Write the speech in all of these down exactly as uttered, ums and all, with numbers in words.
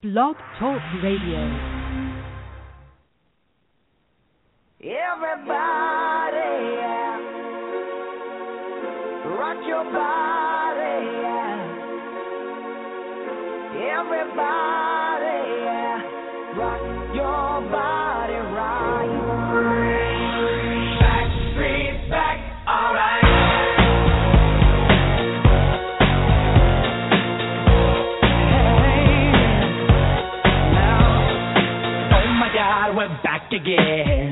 Blog Talk Radio. Everybody, yeah. Rock your body, yeah. Everybody, yeah. Rock your body right. Back, street, back, all right. Hey, now, oh my God, we're back again.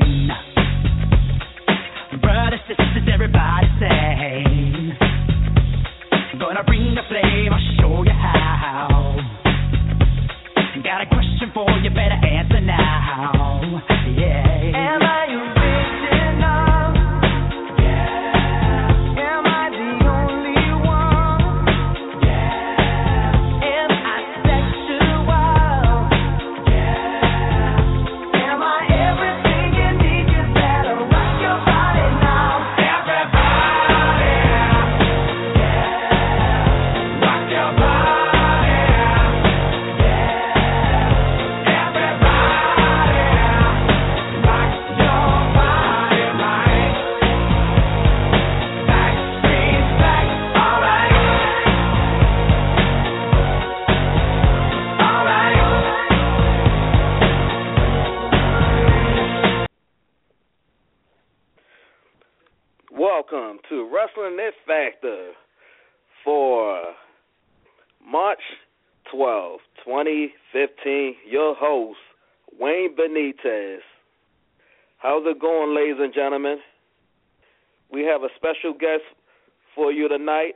Brothers, sisters, everybody sing. Gonna bring the flame, I'll show you how. Got a question for you, better answer now. Yeah. Am I original? Yeah. Am I the only one? Yeah. Am I sexual? Yeah. Am I everything you need? You better rock your body now. Everybody, yeah. Rock your body. Welcome to Wrestling It Factor for March twelfth, twenty fifteen. Your host, Wayne Benitez. How's it going, ladies and gentlemen? We have a special guest for you tonight.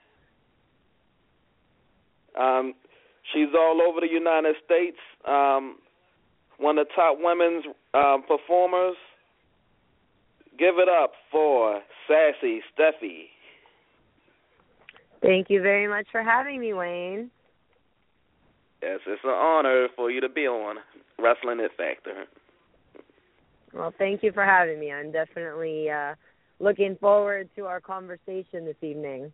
Um, she's all over the United States. Um, one of the top women's um, performers. Give it up for Sassy Steffi. Thank you very much for having me, Wayne. Yes, it's an honor for you to be on Wrestling It Factor. Well, thank you for having me. I'm definitely uh, looking forward to our conversation this evening.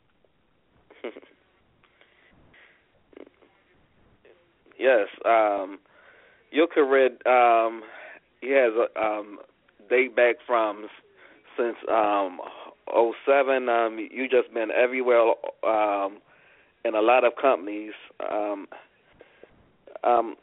Yes, um, your career um, he has a um, date back from since um, oh seven. Um, you just been everywhere um, in a lot of companies. Um, um,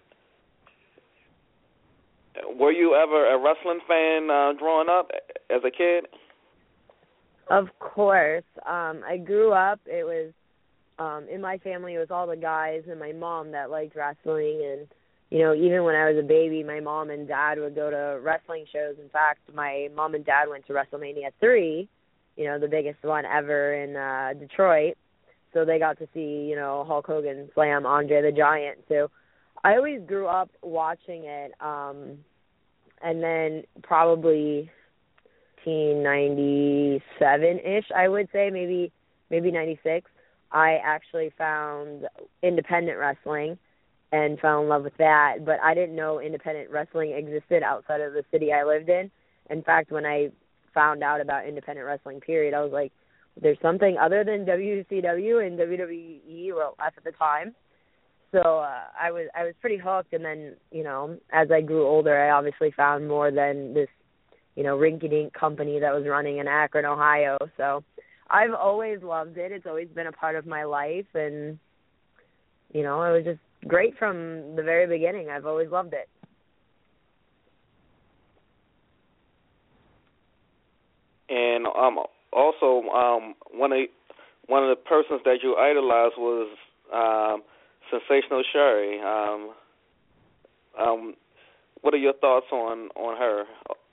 were you ever a wrestling fan uh, growing up as a kid? Of course. Um, I grew up, it was, um, in my family, it was all the guys and my mom that liked wrestling. And, you know, even when I was a baby, my mom and dad would go to wrestling shows. In fact, my mom and dad went to WrestleMania three, you know, the biggest one ever in uh, Detroit. So they got to see, you know, Hulk Hogan slam Andre the Giant. So I always grew up watching it. Um, and then probably nineteen ninety-seven-ish, I would say, maybe maybe ninety-six, I actually found independent wrestling and fell in love with that. But I didn't know independent wrestling existed outside of the city I lived in. In fact, when I found out about independent wrestling, period, I was like, there's something other than W C W and W W E, well, at the time. So uh, I was I was pretty hooked. And then, you know, as I grew older, I obviously found more than this, you know, rinky-dink company that was running in Akron, Ohio. So I've always loved it. It's always been a part of my life. And, you know, it was just great from the very beginning. I've always loved it. And um, also, um, one of one of the persons that you idolized was um, Sensational Sherri. Um, um, what are your thoughts on, on her?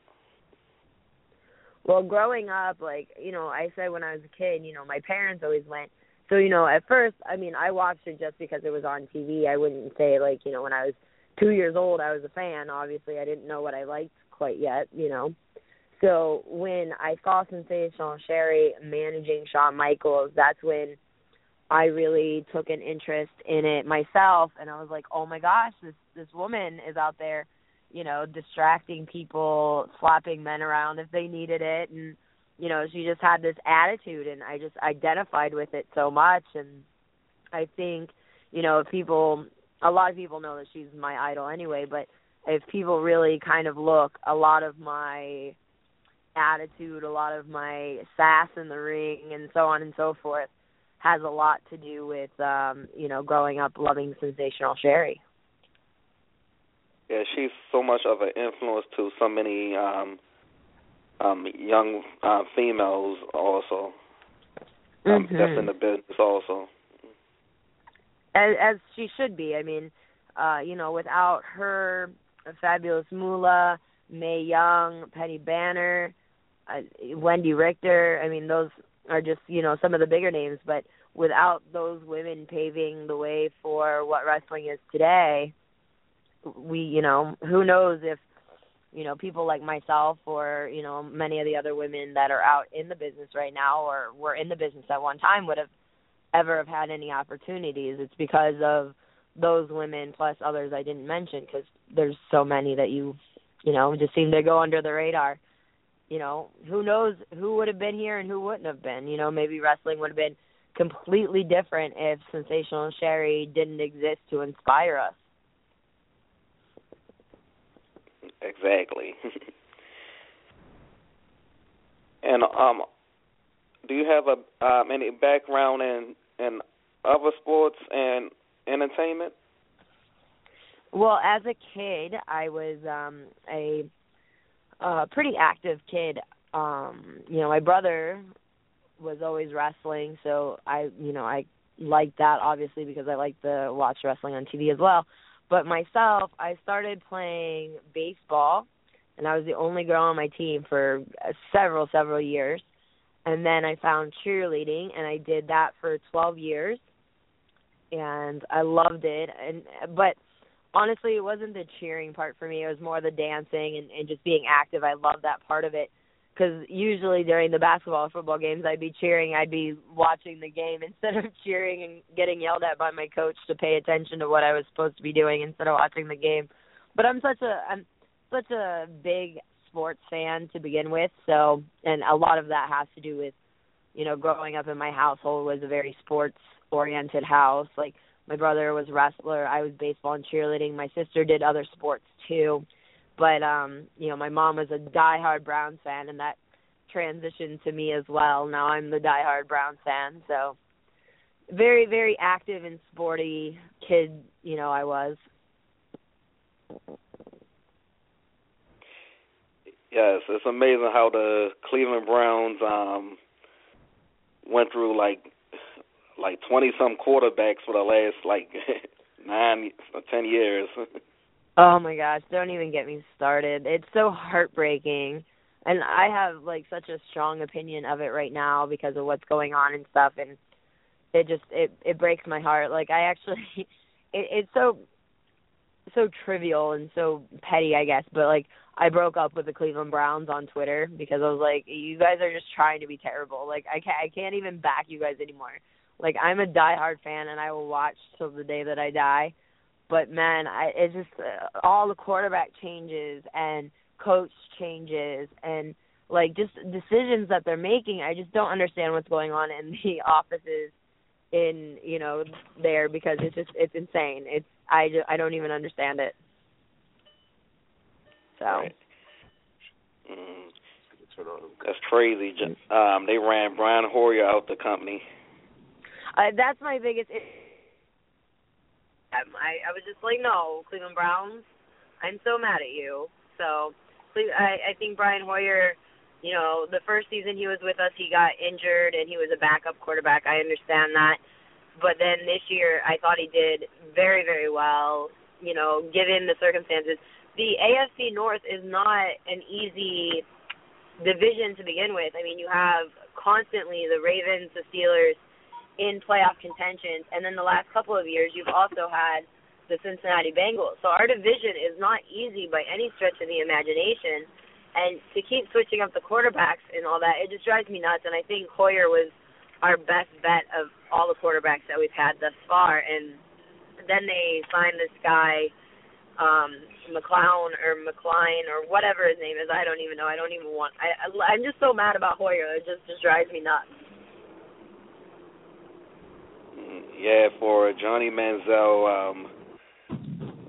Well, growing up, like, you know, I said when I was a kid, you know, my parents always went. So, you know, at first, I mean, I watched it just because it was on T V. I wouldn't say, like, you know, when I was two years old, I was a fan. Obviously, I didn't know what I liked quite yet, you know. So when I saw Sensational Sherri managing Shawn Michaels, that's when I really took an interest in it myself. And I was like, oh, my gosh, this, this woman is out there, you know, distracting people, slapping men around if they needed it. And, you know, she just had this attitude, and I just identified with it so much. And I think, you know, if people a lot of people know that she's my idol anyway, but if people really kind of look, a lot of my attitude, a lot of my sass in the ring, and so on and so forth, has a lot to do with, um, you know, growing up loving Sensational Sherri. Yeah, she's so much of an influence to so many um, um, young uh, females also. Um, mm-hmm. That's in the business also. As, as she should be. I mean, uh, you know, without her, Fabulous Moolah, Mae Young, Penny Banner, uh, Wendy Richter, I mean, those are just, you know, some of the bigger names. But without those women paving the way for what wrestling is today, we, you know, who knows if, you know, people like myself or, you know, many of the other women that are out in the business right now or were in the business at one time would have ever have had any opportunities. It's because of those women plus others I didn't mention, because there's so many that you, you know, just seem to go under the radar. You know, who knows who would have been here and who wouldn't have been. You know, maybe wrestling would have been completely different if Sensational Sherri didn't exist to inspire us. Exactly. And um, do you have a um, any background in in other sports and entertainment? Well, as a kid, I was um, a, a pretty active kid. Um, you know, my brother was always wrestling, so I, you know, I liked that obviously because I like to watch wrestling on T V as well. But myself, I started playing baseball, and I was the only girl on my team for several, several years. And then I found cheerleading, and I did that for twelve years, and I loved it. And but honestly, it wasn't the cheering part for me. It was more the dancing and, and just being active. I loved that part of it, because usually during the basketball or football games, I'd be cheering. I'd be watching the game instead of cheering and getting yelled at by my coach to pay attention to what I was supposed to be doing instead of watching the game. But I'm such a I'm such a big sports fan to begin with, so and a lot of that has to do with, you know, growing up in my household was a very sports oriented house. Like, my brother was a wrestler, I was baseball and cheerleading, my sister did other sports too. But, um, you know, my mom was a diehard Browns fan, and that transitioned to me as well. Now I'm the diehard Browns fan. So very, very active and sporty kid, you know, I was. Yes, it's amazing how the Cleveland Browns um, went through, like, like twenty-some quarterbacks for the last, like, nine or ten years. Oh, my gosh, don't even get me started. It's so heartbreaking. And I have, like, such a strong opinion of it right now because of what's going on and stuff, and it just, it, it breaks my heart. Like, I actually, it, it's so, so trivial and so petty, I guess, but, like, I broke up with the Cleveland Browns on Twitter because I was like, you guys are just trying to be terrible. Like, I can't, I can't even back you guys anymore. Like, I'm a diehard fan, and I will watch till the day that I die. But, man, I, it's just uh, all the quarterback changes and coach changes and, like, just decisions that they're making. I just don't understand what's going on in the offices in, you know, there, because it's just, it's insane. It's, I, just, I don't even understand it. So. Right. Mm, that's crazy. Um, they ran Brian Hoyer out the company. Uh, that's my biggest issue. I, I was just like, no, Cleveland Browns, I'm so mad at you. So I, I think Brian Hoyer, you know, the first season he was with us, he got injured and he was a backup quarterback. I understand that. But then this year I thought he did very, very well, you know, given the circumstances. The A F C North is not an easy division to begin with. I mean, you have constantly the Ravens, the Steelers, in playoff contention, and then the last couple of years you've also had the Cincinnati Bengals. So our division is not easy by any stretch of the imagination, and to keep switching up the quarterbacks and all that, it just drives me nuts. And I think Hoyer was our best bet of all the quarterbacks that we've had thus far, and then they signed this guy, um, McClown or McCline or whatever his name is. I don't even know. I don't even want I, I, I'm just so mad about Hoyer. It just, just drives me nuts. Yeah, for Johnny Manziel, um,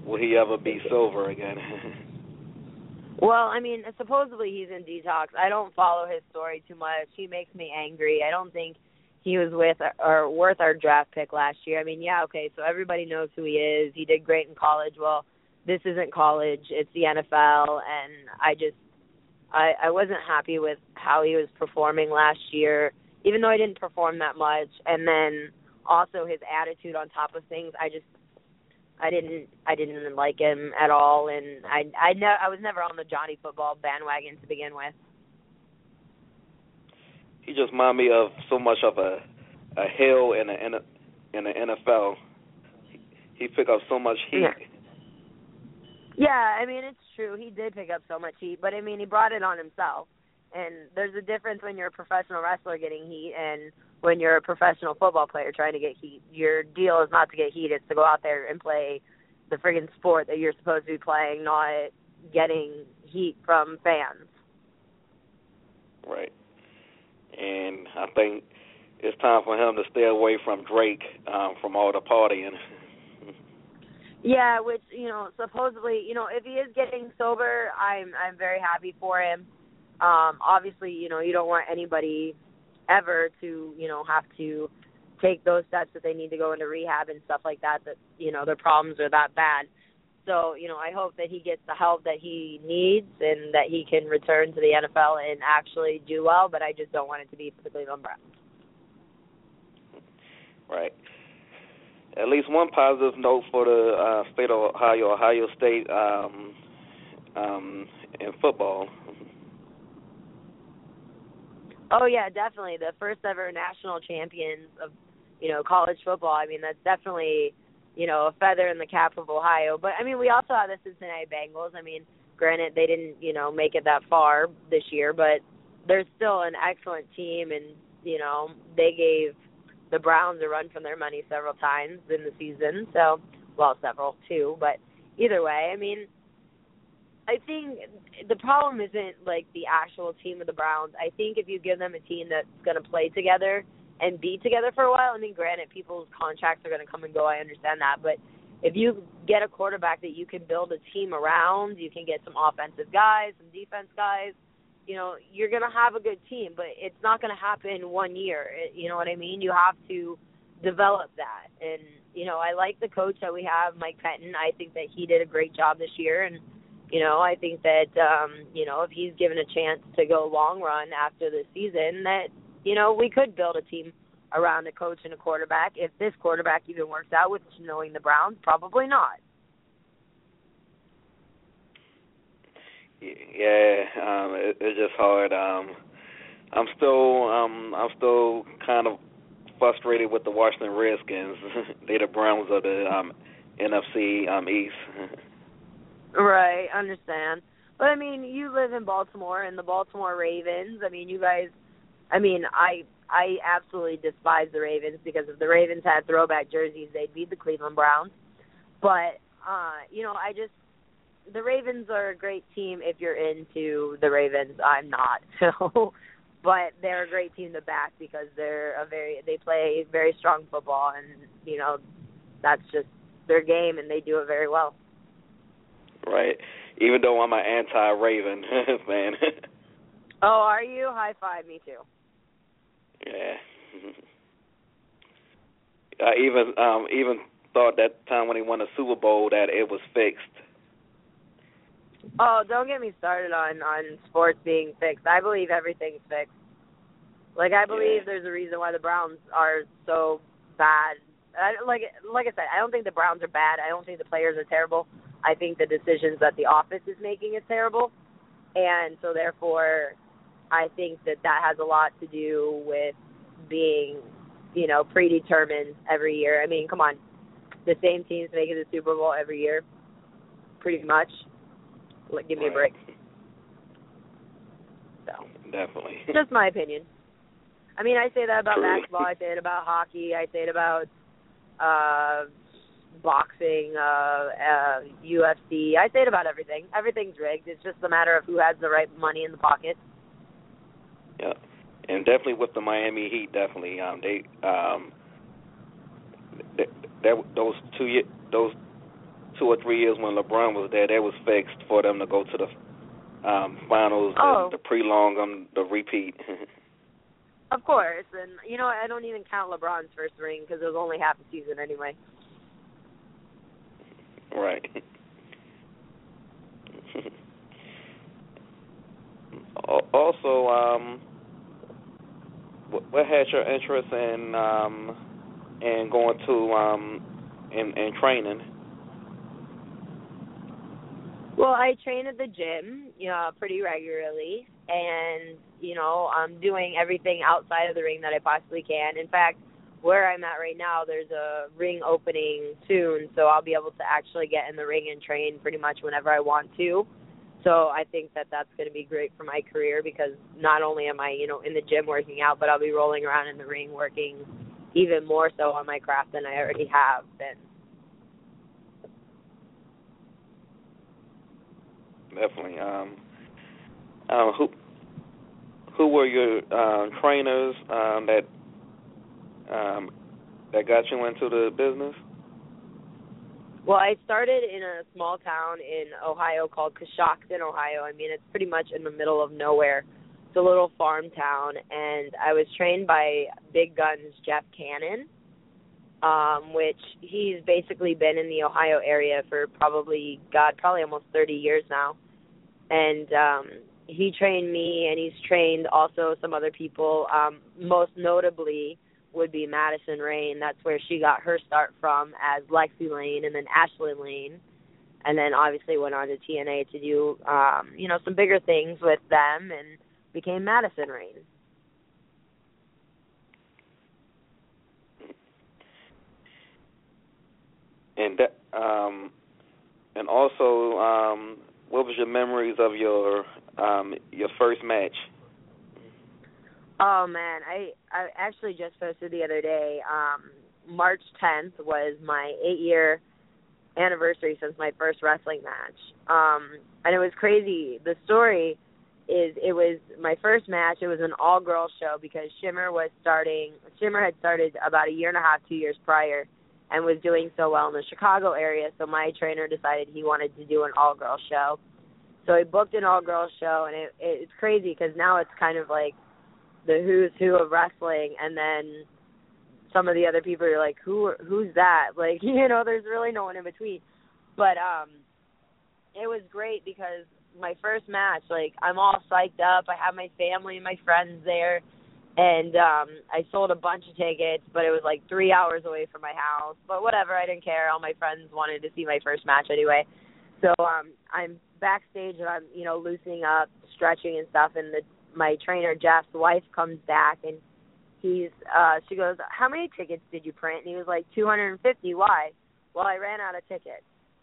will he ever be Silver again? Well, I mean, supposedly he's in detox. I don't follow his story too much. He makes me angry. I don't think he was with or worth our draft pick last year. I mean, yeah, okay, so everybody knows who he is. He did great in college. Well, this isn't college. It's the N F L, and I just I, I wasn't happy with how he was performing last year, even though I didn't perform that much. And then also his attitude on top of things, I just I didn't I didn't like him at all, and I I ne- I was never on the Johnny Football bandwagon to begin with. He just reminded me of so much of a a hill in the in the N F L. He, he picked up so much heat. Yeah. yeah, I mean it's true. He did pick up so much heat, but I mean he brought it on himself. And there's a difference when you're a professional wrestler getting heat and when you're a professional football player trying to get heat. Your deal is not to get heat, it's to go out there and play the friggin' sport that you're supposed to be playing, not getting heat from fans. Right. And I think it's time for him to stay away from Drake, um, from all the partying. Yeah, which, you know, supposedly, you know, if he is getting sober, I'm I'm very happy for him. Um, obviously, you know, you don't want anybody ever to, you know, have to take those steps that they need to go into rehab and stuff like that, that, you know, their problems are that bad. So, you know, I hope that he gets the help that he needs and that he can return to the N F L and actually do well, but I just don't want it to be for the Cleveland Browns. Right. At least one positive note for the uh, state of Ohio, Ohio State um, um, in football. Oh, yeah, definitely. The first ever national champions of, you know, college football. I mean, that's definitely, you know, a feather in the cap of Ohio. But, I mean, we also have the Cincinnati Bengals. I mean, granted, they didn't, you know, make it that far this year, but they're still an excellent team. And, you know, they gave the Browns a run from their money several times in the season. So, well, several, too. But either way, I mean, I think the problem isn't, like, the actual team of the Browns. I think if you give them a team that's going to play together and be together for a while, I mean, granted, people's contracts are going to come and go. I understand that. But if you get a quarterback that you can build a team around, you can get some offensive guys, some defense guys, you know, you're going to have a good team. But it's not going to happen in one year. You know what I mean? You have to develop that. And, you know, I like the coach that we have, Mike Pettin. I think that he did a great job this year. And, you know, I think that, um, you know, if he's given a chance to go long run after the season, that, you know, we could build a team around a coach and a quarterback. If this quarterback even works out, with knowing the Browns, probably not. Yeah, um, it, it's just hard. Um, I'm still, um, I'm still kind of frustrated with the Washington Redskins. They're the Browns of the um, N F C um, East. Right, understand. But, I mean, you live in Baltimore, and the Baltimore Ravens, I mean, you guys, I mean, I I absolutely despise the Ravens because if the Ravens had throwback jerseys, they'd beat the Cleveland Browns. But, uh, you know, I just, the Ravens are a great team if you're into the Ravens. I'm not, so, but they're a great team to back because they're a very, they play very strong football, and, you know, that's just their game, and they do it very well. Right. Even though I'm an anti-Raven fan. Oh, are you? High five, me too. Yeah. I even um even thought that time when he won the Super Bowl that it was fixed. Oh, don't get me started on, on sports being fixed. I believe everything's fixed. Like, I believe yeah. there's a reason why the Browns are so bad. I, like like I said, I don't think the Browns are bad. I don't think the players are terrible. I think the decisions that the office is making is terrible. And so, therefore, I think that that has a lot to do with being, you know, predetermined every year. I mean, come on. The same teams making the Super Bowl every year, pretty much. Like, give me right. a break. So Definitely. Just my opinion. I mean, I say that about True. basketball. I say it about hockey. I say it about uh, boxing, uh, uh, U F C. I say it about everything. Everything's rigged. It's just a matter of who has the right money in the pocket. Yeah, and definitely with the Miami Heat, definitely um, they um, they, they, those two those two or three years when LeBron was there, they was fixed for them to go to the um, finals, Oh. the, the pre-long, um, the repeat. Of course, and you know I don't even count LeBron's first ring because it was only half a season anyway. Right. Also, um, what had your interest in um, in going to um, in, in training? Well, I train at the gym, you know, pretty regularly, and you know, I'm doing everything outside of the ring that I possibly can. In fact, where I'm at right now, there's a ring opening soon, so I'll be able to actually get in the ring and train pretty much whenever I want to. So I think that that's going to be great for my career because not only am I, you know, in the gym working out, but I'll be rolling around in the ring working even more so on my craft than I already have been. Definitely. Um, um, who who were your uh, trainers um, that um, that got you into the business? Well, I started in a small town in Ohio called Coshocton, Ohio. I mean, it's pretty much in the middle of nowhere. It's a little farm town, and I was trained by Big Guns Jeff Cannon, um, which he's basically been in the Ohio area for probably, God, probably almost thirty years now. And um, he trained me, and he's trained also some other people, um, most notably would be Madison Rain. That's where she got her start from as Lexi Lane and then Ashlyn Lane. And then obviously went on to T N A to do, um, you know, some bigger things with them and became Madison Rain. And that, um, and also, um, what was your memories of your um, your first match? Oh, man, I, I actually just posted the other day, um, March tenth was my eight-year anniversary since my first wrestling match. Um, and it was crazy. The story is it was my first match. It was an all-girls show because Shimmer was starting, Shimmer had started about a year and a half, two years prior, and was doing so well in the Chicago area, so my trainer decided he wanted to do an all-girls show. So he booked an all-girls show, and it, it, it's crazy because now it's kind of like the who's who of wrestling, and then some of the other people are like, who who's that? Like, you know, there's really no one in between. But um, it was great because my first match, like, I'm all psyched up. I have my family and my friends there, and um, I sold a bunch of tickets, but it was like three hours away from my house. But whatever, I didn't care. All my friends wanted to see my first match anyway. So um, I'm backstage, and I'm, you know, loosening up, stretching and stuff, and the my trainer, Jeff's wife, comes back, and he's, uh, she goes, how many tickets did you print? And he was like, two hundred fifty. Why? Well, I ran out of tickets.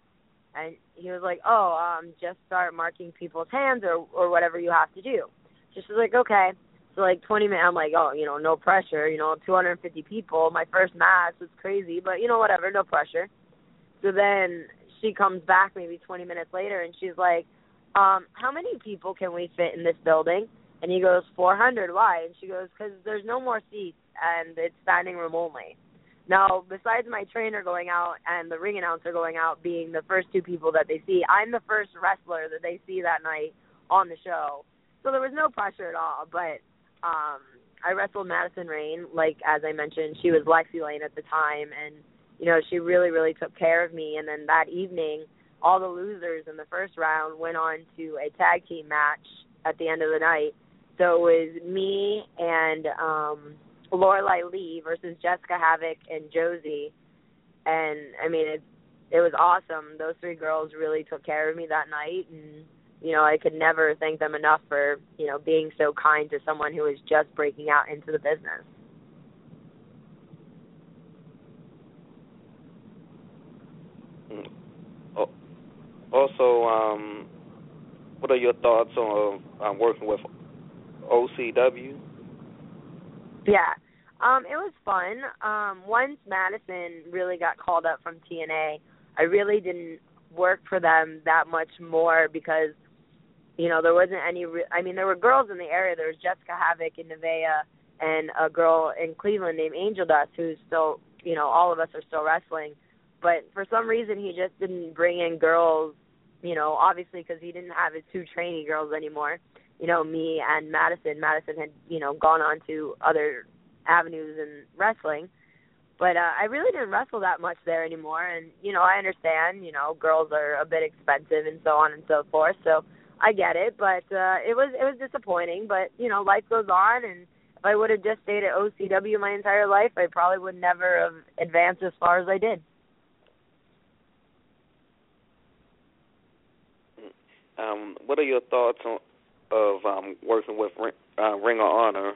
And he was like, oh, um, just start marking people's hands or, or whatever you have to do. Just was like, okay. So, like, twenty minutes, I'm like, oh, you know, no pressure. You know, two hundred fifty people. My first match was crazy, but, you know, whatever, no pressure. So then she comes back maybe twenty minutes later, and she's like, um, how many people can we fit in this building? And he goes, four hundred. Why? And she goes, because there's no more seats, and it's standing room only. Now, besides my trainer going out and the ring announcer going out being the first two people that they see, I'm the first wrestler that they see that night on the show. So there was no pressure at all. But um, I wrestled Madison Rain. Like, as I mentioned, she was Lexi Lane at the time, and, you know, she really, really took care of me. And then that evening, all the losers in the first round went on to a tag team match at the end of the night. So it was me and um, Lorelei Lee versus Jessica Havoc and Josie. And, I mean, it, it was awesome. Those three girls really took care of me that night. And, you know, I could never thank them enough for, you know, being so kind to someone who was just breaking out into the business. Also, um, what are your thoughts on uh, working with O C W? Yeah, um, it was fun. Um, once Madison really got called up from T N A, I really didn't work for them that much more because, you know, there wasn't any re- – I mean, there were girls in the area. There was Jessica Havoc in Nevaeh and a girl in Cleveland named Angel Dust who's still – you know, all of us are still wrestling. but for some reason he just didn't bring in girls, you know, obviously because he didn't have his two trainee girls anymore, you know, me and Madison. Madison had, you know, gone on to other avenues in wrestling. But uh, I really didn't wrestle that much there anymore. And, you know, I understand, you know, girls are a bit expensive and so on and so forth. So I get it. But uh, it was it was disappointing. But, you know, life goes on. And if I would have just stayed at O C W my entire life, I probably would never have advanced as far as I did. Um, what are your thoughts on, of um, working with uh, Ring of Honor?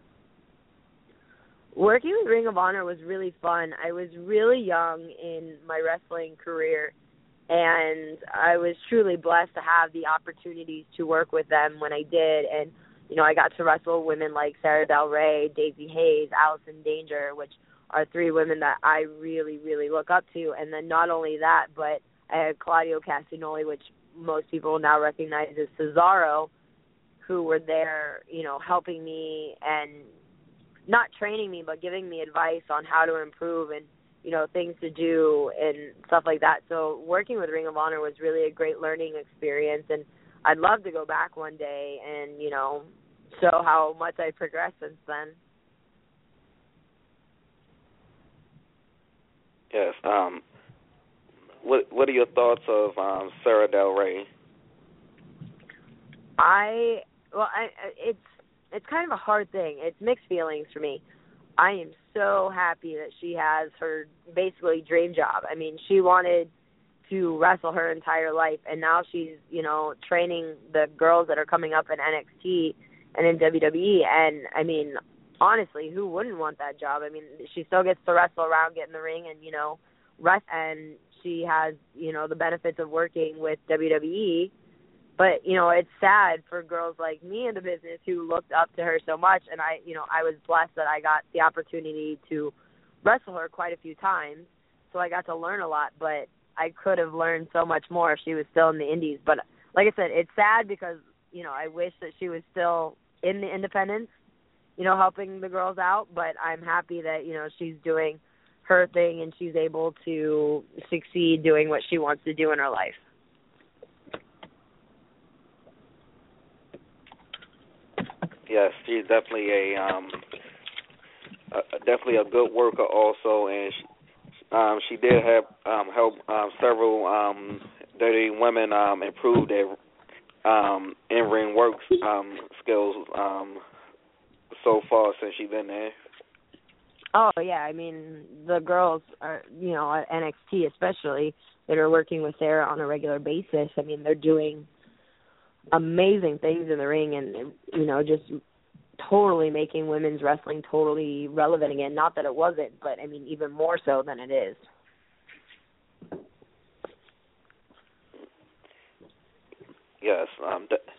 Working with Ring of Honor was really fun. I was really young in my wrestling career, and I was truly blessed to have the opportunities to work with them when I did. And, you know, I got to wrestle women like Sarah Del Rey, Daisy Hayes, Allison Danger, which are three women that I really, really look up to. And then not only that, but I had Claudio Castagnoli, which most people now recognize as Cesaro, who were there, you know, helping me and not training me, but giving me advice on how to improve and, you know, things to do and stuff like that. So working with Ring of Honor was really a great learning experience, and I'd love to go back one day and, you know, show how much I progressed since then. Yes. Um. What What are your thoughts of um, Sarah Del Rey? I well, I it's. It's kind of a hard thing. It's mixed feelings for me. I am so happy that she has her basically dream job. I mean, she wanted to wrestle her entire life, and now she's, you know, training the girls that are coming up in N X T and in W W E. And, I mean, honestly, who wouldn't want that job? I mean, she still gets to wrestle around, get in the ring, and, you know, rest. And she has, you know, the benefits of working with W W E. But, you know, it's sad for girls like me in the business who looked up to her so much. And I, you know, I was blessed that I got the opportunity to wrestle her quite a few times. So I got to learn a lot, but I could have learned so much more if she was still in the indies. But like I said, it's sad because, you know, I wish that she was still in the independents, you know, helping the girls out. But I'm happy that, you know, she's doing her thing and she's able to succeed doing what she wants to do in her life. Yes, she's definitely a um, a, definitely a good worker also, and she, um, she did have um, help um, several um, dirty women um, improve their um, in-ring work um, skills um, so far since she's been there. Oh yeah, I mean the girls are, you know, at N X T especially, that are working with Sarah on a regular basis. I mean, they're doing amazing things in the ring, and, you know, just totally making women's wrestling totally relevant again. Not that it wasn't, but I mean even more so than it is. Yes, um, de-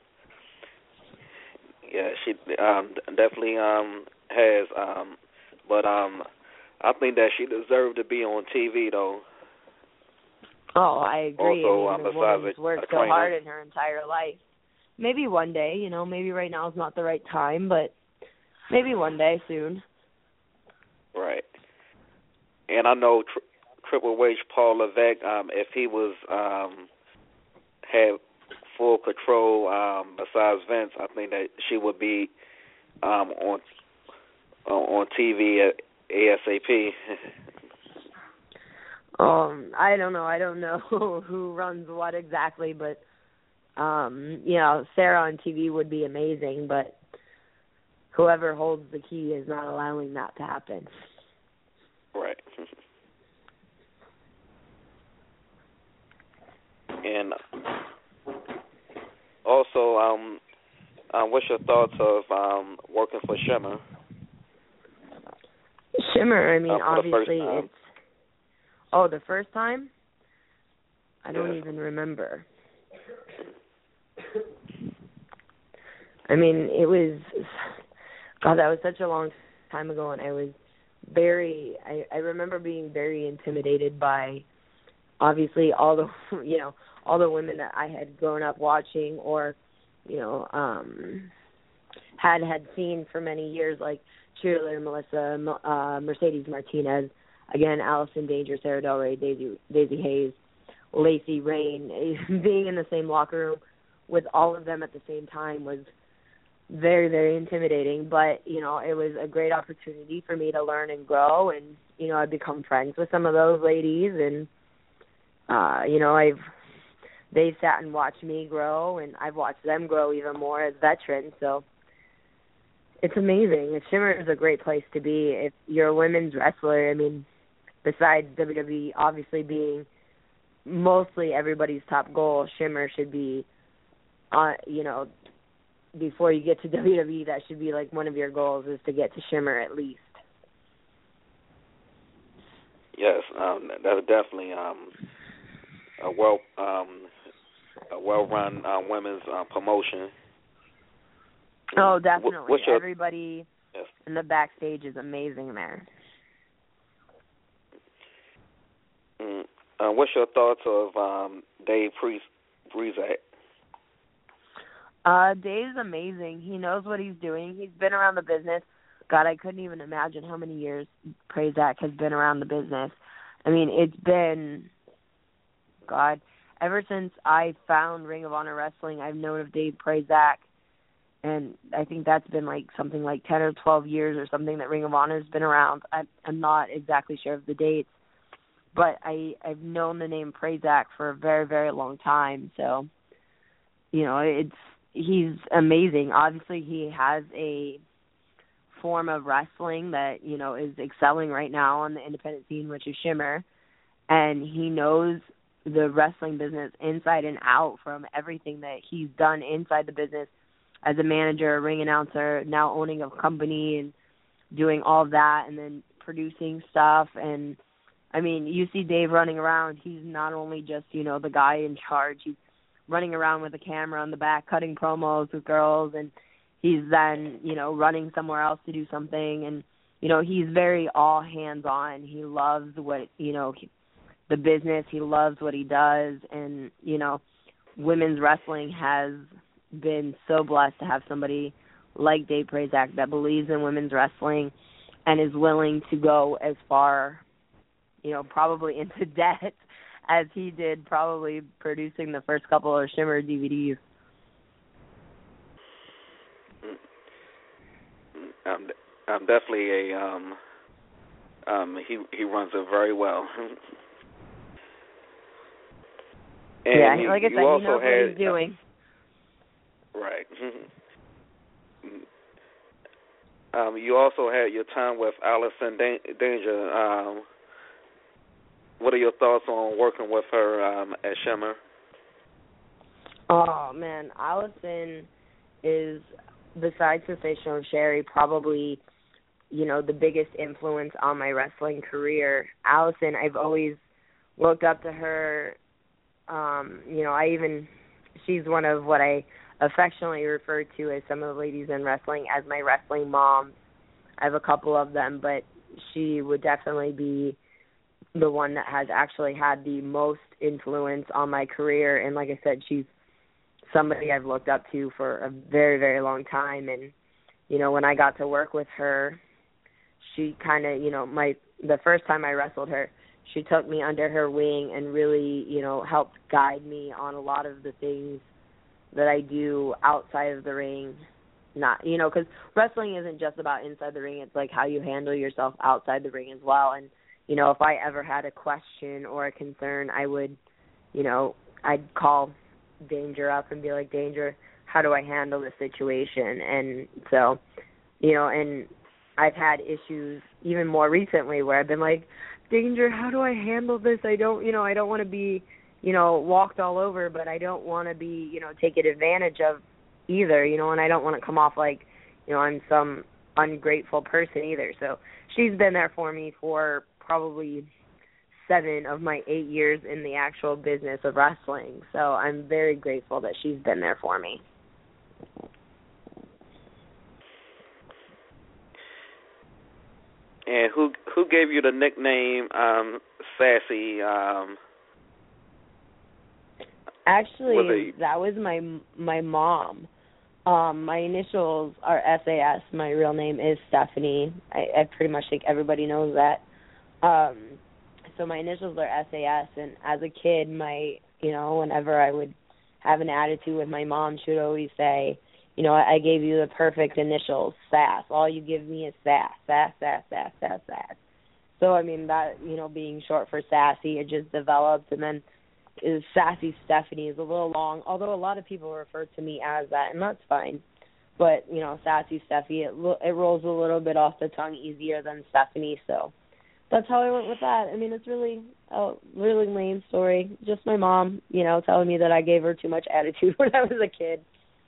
yeah, she um, definitely um, has, um, but um, I think that she deserved to be on T V though. Oh, I agree. Also, I mean, um, the woman's a, worked a so hard in her entire life. Maybe one day, you know, maybe right now is not the right time, but maybe one day soon. Right. And I know tri- Triple H, Paul Levesque, um, if he was um, had full control um, besides Vince, I think that she would be um, on on T V at ASAP. um, I don't know. I don't know who runs what exactly, but Um, you know, Sarah on T V would be amazing, but whoever holds the key is not allowing that to happen. Right. And also, um, uh, what's your thoughts of um, working for Shimmer? Shimmer, I mean, uh, obviously the it's... Oh, the first time? I don't yeah. even remember. I mean, it was, God, that was such a long time ago, and I was very, I, I remember being very intimidated by, obviously, all the, you know, all the women that I had grown up watching or, you know, um, had had seen for many years, like cheerleader Melissa, uh, Mercedes Martinez, again, Allison Danger, Sarah Del Rey, Daisy, Daisy Hayes, Lacey Rain, being in the same locker room with all of them at the same time was very, very intimidating. But, you know, it was a great opportunity for me to learn and grow. And, you know, I've become friends with some of those ladies. And, uh, you know, I've they've sat and watched me grow, and I've watched them grow even more as veterans. So it's amazing. Shimmer is a great place to be. If you're a women's wrestler, I mean, besides W W E obviously being mostly everybody's top goal, Shimmer should be, uh, you know, before you get to W W E, that should be like one of your goals is to get to Shimmer at least. Yes, um, that's definitely um, a well um, a well-run uh, women's uh, promotion. Oh, definitely. What's your, Everybody yes. in the backstage is amazing there. Mm. Uh, what's your thoughts of um, Dave Prazak? Uh, Dave's amazing. He knows what he's doing. He's been around the business. God, I couldn't even imagine how many years Prazak has been around the business. I mean, it's been, God, ever since I found Ring of Honor Wrestling, I've known of Dave Prazak. And I think that's been like something like ten or twelve years or something that Ring of Honor has been around. I'm, I'm not exactly sure of the dates. But I, I've known the name Prazak for a very, very long time. So, you know, it's he's amazing. Obviously, he has a form of wrestling that, you know, is excelling right now on the independent scene, which is Shimmer. And he knows the wrestling business inside and out from everything that he's done inside the business as a manager, a ring announcer, now owning a company and doing all of that and then producing stuff. And, I mean, you see Dave running around. He's not only just, you know, the guy in charge. He's running around with a camera on the back, cutting promos with girls, and he's then, you know, running somewhere else to do something. And, you know, he's very all hands-on. He loves what, you know, he, the business. He loves what he does. And, you know, women's wrestling has been so blessed to have somebody like Dave Prazak that believes in women's wrestling and is willing to go as far, you know, probably into debt as he did probably producing the first couple of Shimmer D V Ds. Um, um, definitely a um, um, he he runs it very well. And yeah, you, like I said, he knows what had, he's doing. Uh, right. um, you also had your time with Allison Danger. Um, what are your thoughts on working with her um, at Shimmer? Oh, man, Allison is, besides Sensational and Sherry, probably, you know, the biggest influence on my wrestling career. Allison, I've always looked up to her. Um, you know, I even, she's one of what I affectionately refer to as some of the ladies in wrestling as my wrestling moms. I have a couple of them, but she would definitely be the one that has actually had the most influence on my career. And like I said, she's somebody I've looked up to for a very, very long time. And, you know, when I got to work with her, she kind of, you know, my the first time I wrestled her, she took me under her wing and really, you know, helped guide me on a lot of the things that I do outside of the ring. Not, you know, because wrestling isn't just about inside the ring. It's like how you handle yourself outside the ring as well. And, you know, if I ever had a question or a concern, I would, you know, I'd call Danger up and be like, Danger, how do I handle this situation? And so, you know, and I've had issues even more recently where I've been like, Danger, how do I handle this? I don't, you know, I don't want to be, you know, walked all over, but I don't want to be, you know, taken advantage of either, you know, and I don't want to come off like, you know, I'm some ungrateful person either. So she's been there for me for probably seven of my eight years in the actual business of wrestling. So I'm very grateful that she's been there for me. And who who gave you the nickname um, Sassy? Um, Actually, was that was my my mom. Um, my initials are S A S. My real name is Stephanie. I, I pretty much think everybody knows that. Um, so my initials are S A S, and as a kid, my, you know, whenever I would have an attitude with my mom, she would always say, you know, I gave you the perfect initials, Sass. All you give me is Sass, Sass, Sass, Sass, Sass, Sass. So, I mean, that, you know, being short for Sassy, it just developed, and then is Sassy Stephanie is a little long, although a lot of people refer to me as that, and that's fine. But, you know, Sassy Steffi, it, it rolls a little bit off the tongue easier than Stephanie, so that's how I went with that. I mean, it's really a really lame story. Just my mom, you know, telling me that I gave her too much attitude when I was a kid.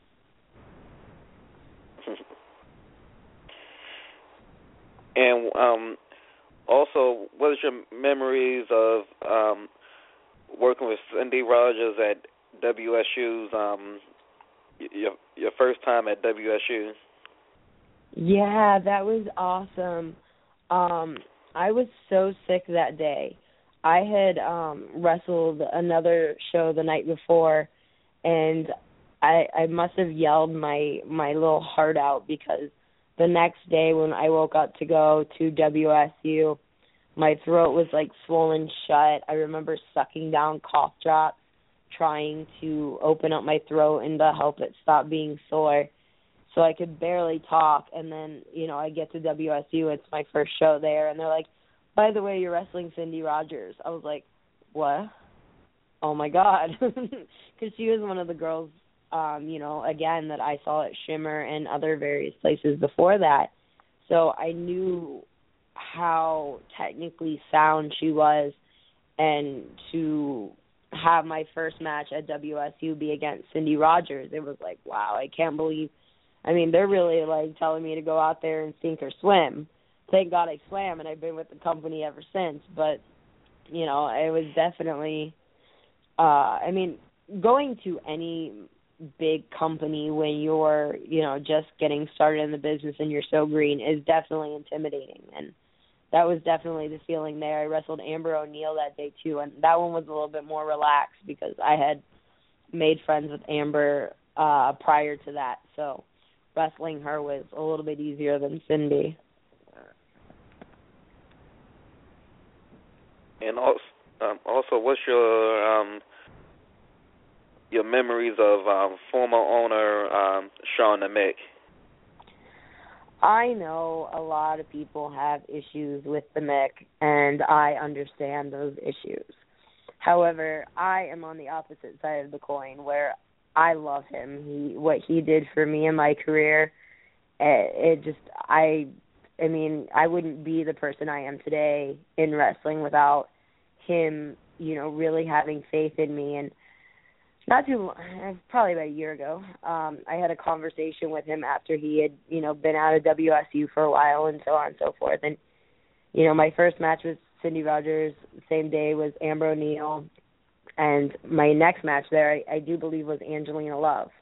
And um, also, what is your memories of um, working with Cindy Rogers at W S U's, um, your, your first time at W S U? Yeah, that was awesome. Um, I was so sick that day. I had um, wrestled another show the night before, and I, I must have yelled my, my little heart out because the next day when I woke up to go to W S U, my throat was like swollen shut. I remember sucking down cough drops, trying to open up my throat and to help it stop being sore. So I could barely talk. And then, you know, I get to W S U. It's my first show there. And they're like, by the way, you're wrestling Cindy Rogers. I was like, what? Oh, my God. Because she was one of the girls, um, you know, again, that I saw at Shimmer and other various places before that. So I knew how technically sound she was, and to have my first match at W S U be against Cindy Rogers, it was like, wow, I can't believe, I mean, they're really like telling me to go out there and sink or swim. Thank God I swam, and I've been with the company ever since. But, you know, it was definitely, uh, I mean, going to any big company when you're, you know, just getting started in the business and you're so green is definitely intimidating. And that was definitely the feeling there. I wrestled Amber O'Neal that day, too, and that one was a little bit more relaxed because I had made friends with Amber uh, prior to that. So wrestling her was a little bit easier than Cindy. And also, um, also what's your um, your memories of um, former owner um, Sean Namek? I know a lot of people have issues with the Mick, and I understand those issues. However, I am on the opposite side of the coin where I love him. He, what he did for me in my career, it, it just, I, I mean, I wouldn't be the person I am today in wrestling without him, you know, really having faith in me. And not too long, probably about a year ago, um, I had a conversation with him after he had, you know, been out of W S U for a while and so on and so forth. And, you know, my first match was Cindy Rogers. The same day was Amber O'Neal. And my next match there, I, I do believe, was Angelina Love.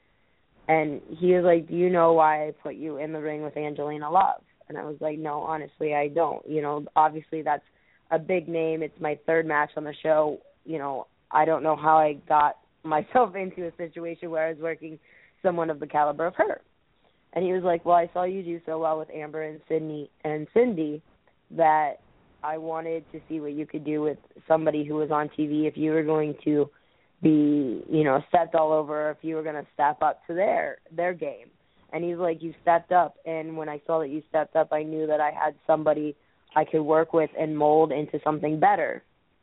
And he was like, do you know why I put you in the ring with Angelina Love? And I was like, no, honestly, I don't. You know, obviously that's a big name. It's my third match on the show. You know, I don't know how I got myself into a situation where I was working someone of the caliber of her. And he was like, well, I saw you do so well with Amber and Sydney and Cindy that I wanted to see what you could do with somebody who was on T V if you were going to be, you know, stepped all over, if you were going to step up to their their game. And he's like, you stepped up, and when I saw that you stepped up, I knew that I had somebody I could work with and mold into something better.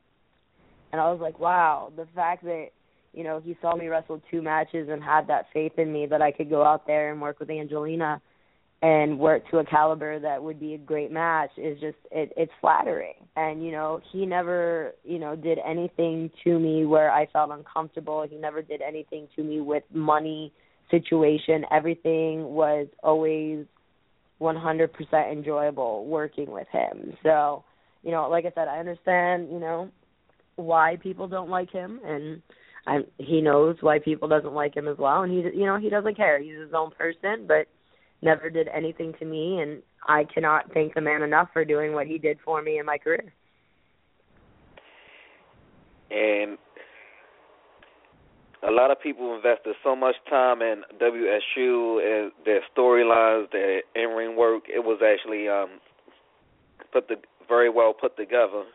And I was like, wow, the fact that, you know, he saw me wrestle two matches and had that faith in me that I could go out there and work with Angelina and work to a caliber that would be a great match is just, it, it's flattering. And, you know, he never, you know, did anything to me where I felt uncomfortable. He never did anything to me with money situation. Everything was always one hundred percent enjoyable working with him. So, you know, like I said, I understand, you know, why people don't like him, and I'm, he knows why people doesn't like him as well, and he, you know, he doesn't care. He's his own person, but never did anything to me, and I cannot thank the man enough for doing what he did for me in my career. And a lot of people invested so much time in W S U and their storylines, their in-ring work. It was actually um, put the very well put together.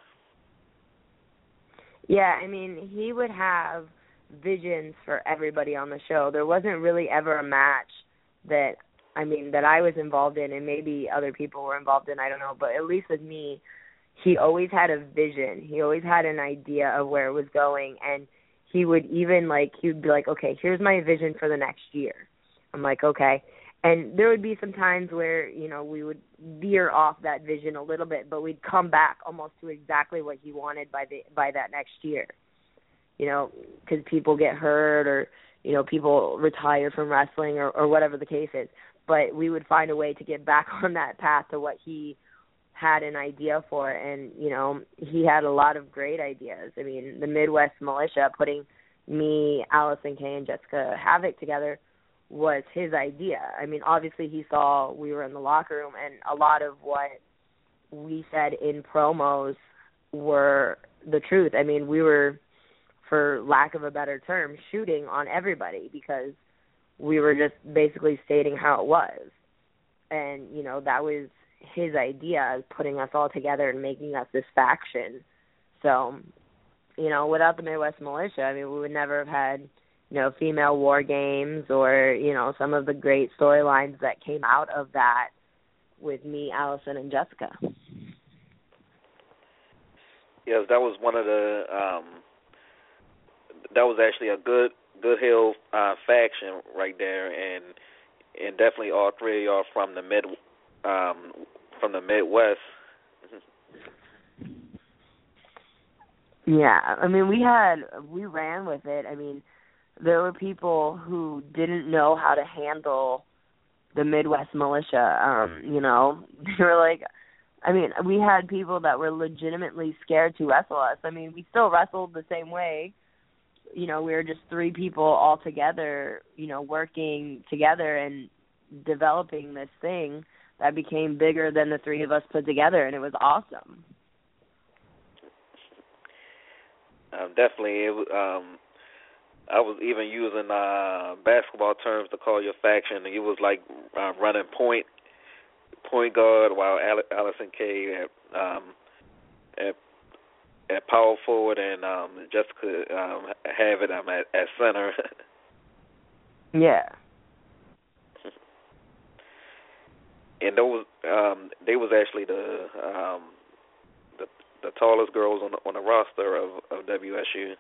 Yeah, I mean, he would have visions for everybody on the show. There wasn't really ever a match that, I mean, that I was involved in, and maybe other people were involved in, I don't know, but at least with me, he always had a vision. He always had an idea of where it was going, and he would even, like, he would be like, okay, here's my vision for the next year. I'm like, okay. And there would be some times where, you know, we would veer off that vision a little bit, but we'd come back almost to exactly what he wanted by the by that next year. You know, because people get hurt or, you know, people retire from wrestling or, or whatever the case is. But we would find a way to get back on that path to what he had an idea for. And, you know, he had a lot of great ideas. I mean, the Midwest Militia, putting me, Allison Kay, and Jessica Havoc together was his idea. I mean, obviously he saw we were in the locker room, and a lot of what we said in promos were the truth. I mean, we were, for lack of a better term, shooting on everybody because we were just basically stating how it was. And, you know, that was his idea, putting us all together and making us this faction. So, you know, without the Midwest Militia, I mean, we would never have had, you know, female war games or, you know, some of the great storylines that came out of that with me, Allison, and Jessica. Yes, that was one of the, um, that was actually a good, good heel uh, faction right there, and and definitely all three of y'all from the mid, um, from the Midwest. Yeah, I mean, we had, we ran with it. I mean, there were people who didn't know how to handle the Midwest Militia. Um, you know, they were like, I mean, we had people that were legitimately scared to wrestle us. I mean, we still wrestled the same way. You know, we were just three people all together, you know, working together and developing this thing that became bigger than the three of us put together, and it was awesome. Um, definitely, it was, um, I was even using uh, basketball terms to call your faction. It was like uh, running point, point guard, while Allison Kay at, um, at at power forward, and um, Jessica um, have it um, at, at center. Yeah. And those um, they was actually the um, the the tallest girls on the, on the roster of, of W S U.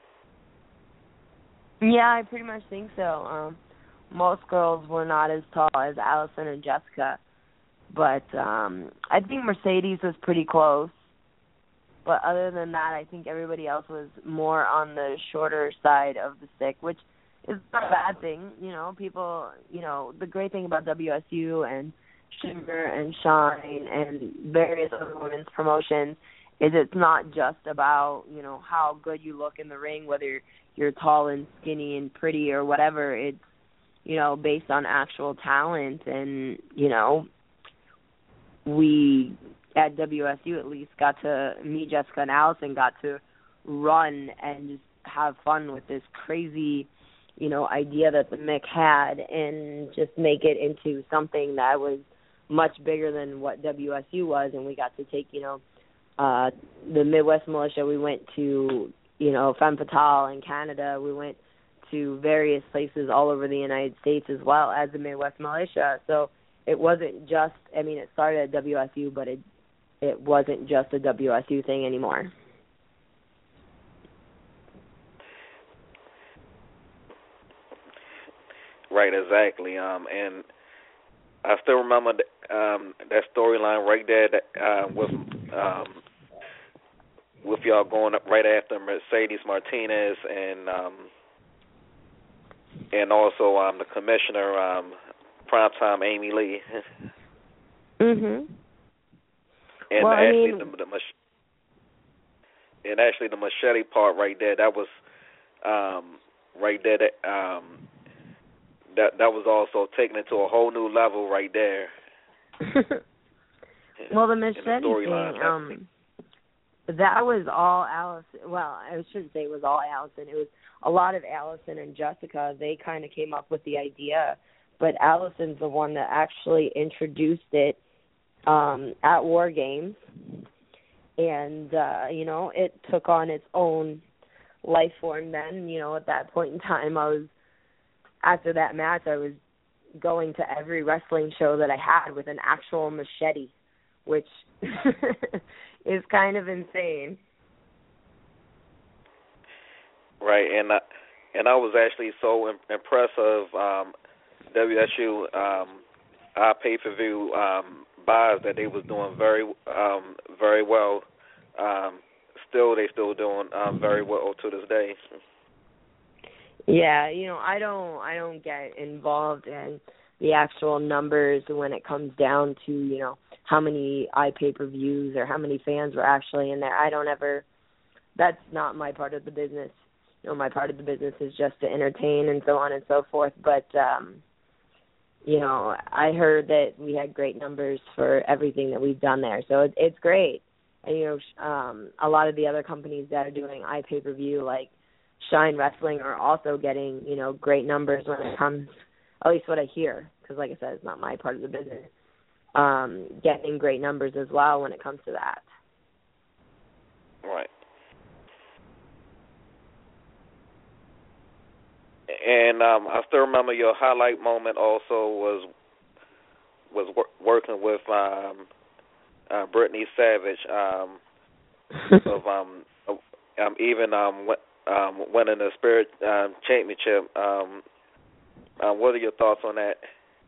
Yeah, I pretty much think so. Um, most girls were not as tall as Allison and Jessica, but um, I think Mercedes was pretty close. But other than that, I think everybody else was more on the shorter side of the stick, which is not a bad thing. You know, people, you know, the great thing about W S U and Shimmer and Shine and various other women's promotions is it's not just about, you know, how good you look in the ring, whether you're tall and skinny and pretty or whatever. It's, you know, based on actual talent. And, you know, we at W S U at least got to, me, Jessica, and Allison got to run and just have fun with this crazy, you know, idea that the Mick had and just make it into something that was much bigger than what W S U was. And we got to take, you know, uh, the Midwest Militia. We went to, you know, Femme Fatale in Canada. We went to various places all over the United States as well as the Midwest Militia. So it wasn't just, I mean, it started at W S U, but it it wasn't just a W S U thing anymore. Right, exactly. Um, and I still remember th- um, that storyline right there that, uh, with um, with y'all going up right after Mercedes Martinez and um, and also um, the commissioner, um, primetime Amy Lee. Mhm. And well, actually, I mean, the, the mach- and actually the machete part right there, that was um, right there. That, um, that that was also taken it to a whole new level right there. Well, the machete the thing, um, that was all Allison. Well, I shouldn't say it was all Allison. It was a lot of Allison and Jessica. They kind of came up with the idea, but Allison's the one that actually introduced it um, at War Games, and uh, you know, it took on its own life form then. You know, at that point in time, I was, after that match, I was going to every wrestling show that I had with an actual machete, which is kind of insane. Right, and I, and I was actually so impressed of um, W S U, um, our pay-per-view um, buys that they was doing very um, very well. Um, still, they still doing um, very well to this day. Yeah, you know, I don't I don't get involved in the actual numbers when it comes down to, you know, how many iPay-per-views or how many fans were actually in there. I don't ever, that's not my part of the business. You know, my part of the business is just to entertain and so on and so forth. But, um, you know, I heard that we had great numbers for everything that we've done there. So it, it's great. And, you know, um, a lot of the other companies that are doing iPay-per-view, like Shine Wrestling, are also getting, you know, great numbers when it comes, at least what I hear, because like I said, it's not my part of the business, um, getting great numbers as well when it comes to that. Right. And um, I still remember your highlight moment also was was wor- working with um, uh, Brittany Savage um, of um, um, even um, w- um, winning the Spirit um, Championship. Um, um, what are your thoughts on that?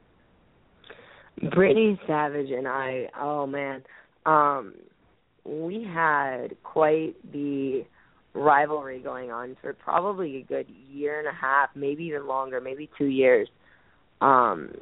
Brittany Savage and I, oh man, um, we had quite the rivalry going on for probably a good year and a half, maybe even longer, maybe two years. Um,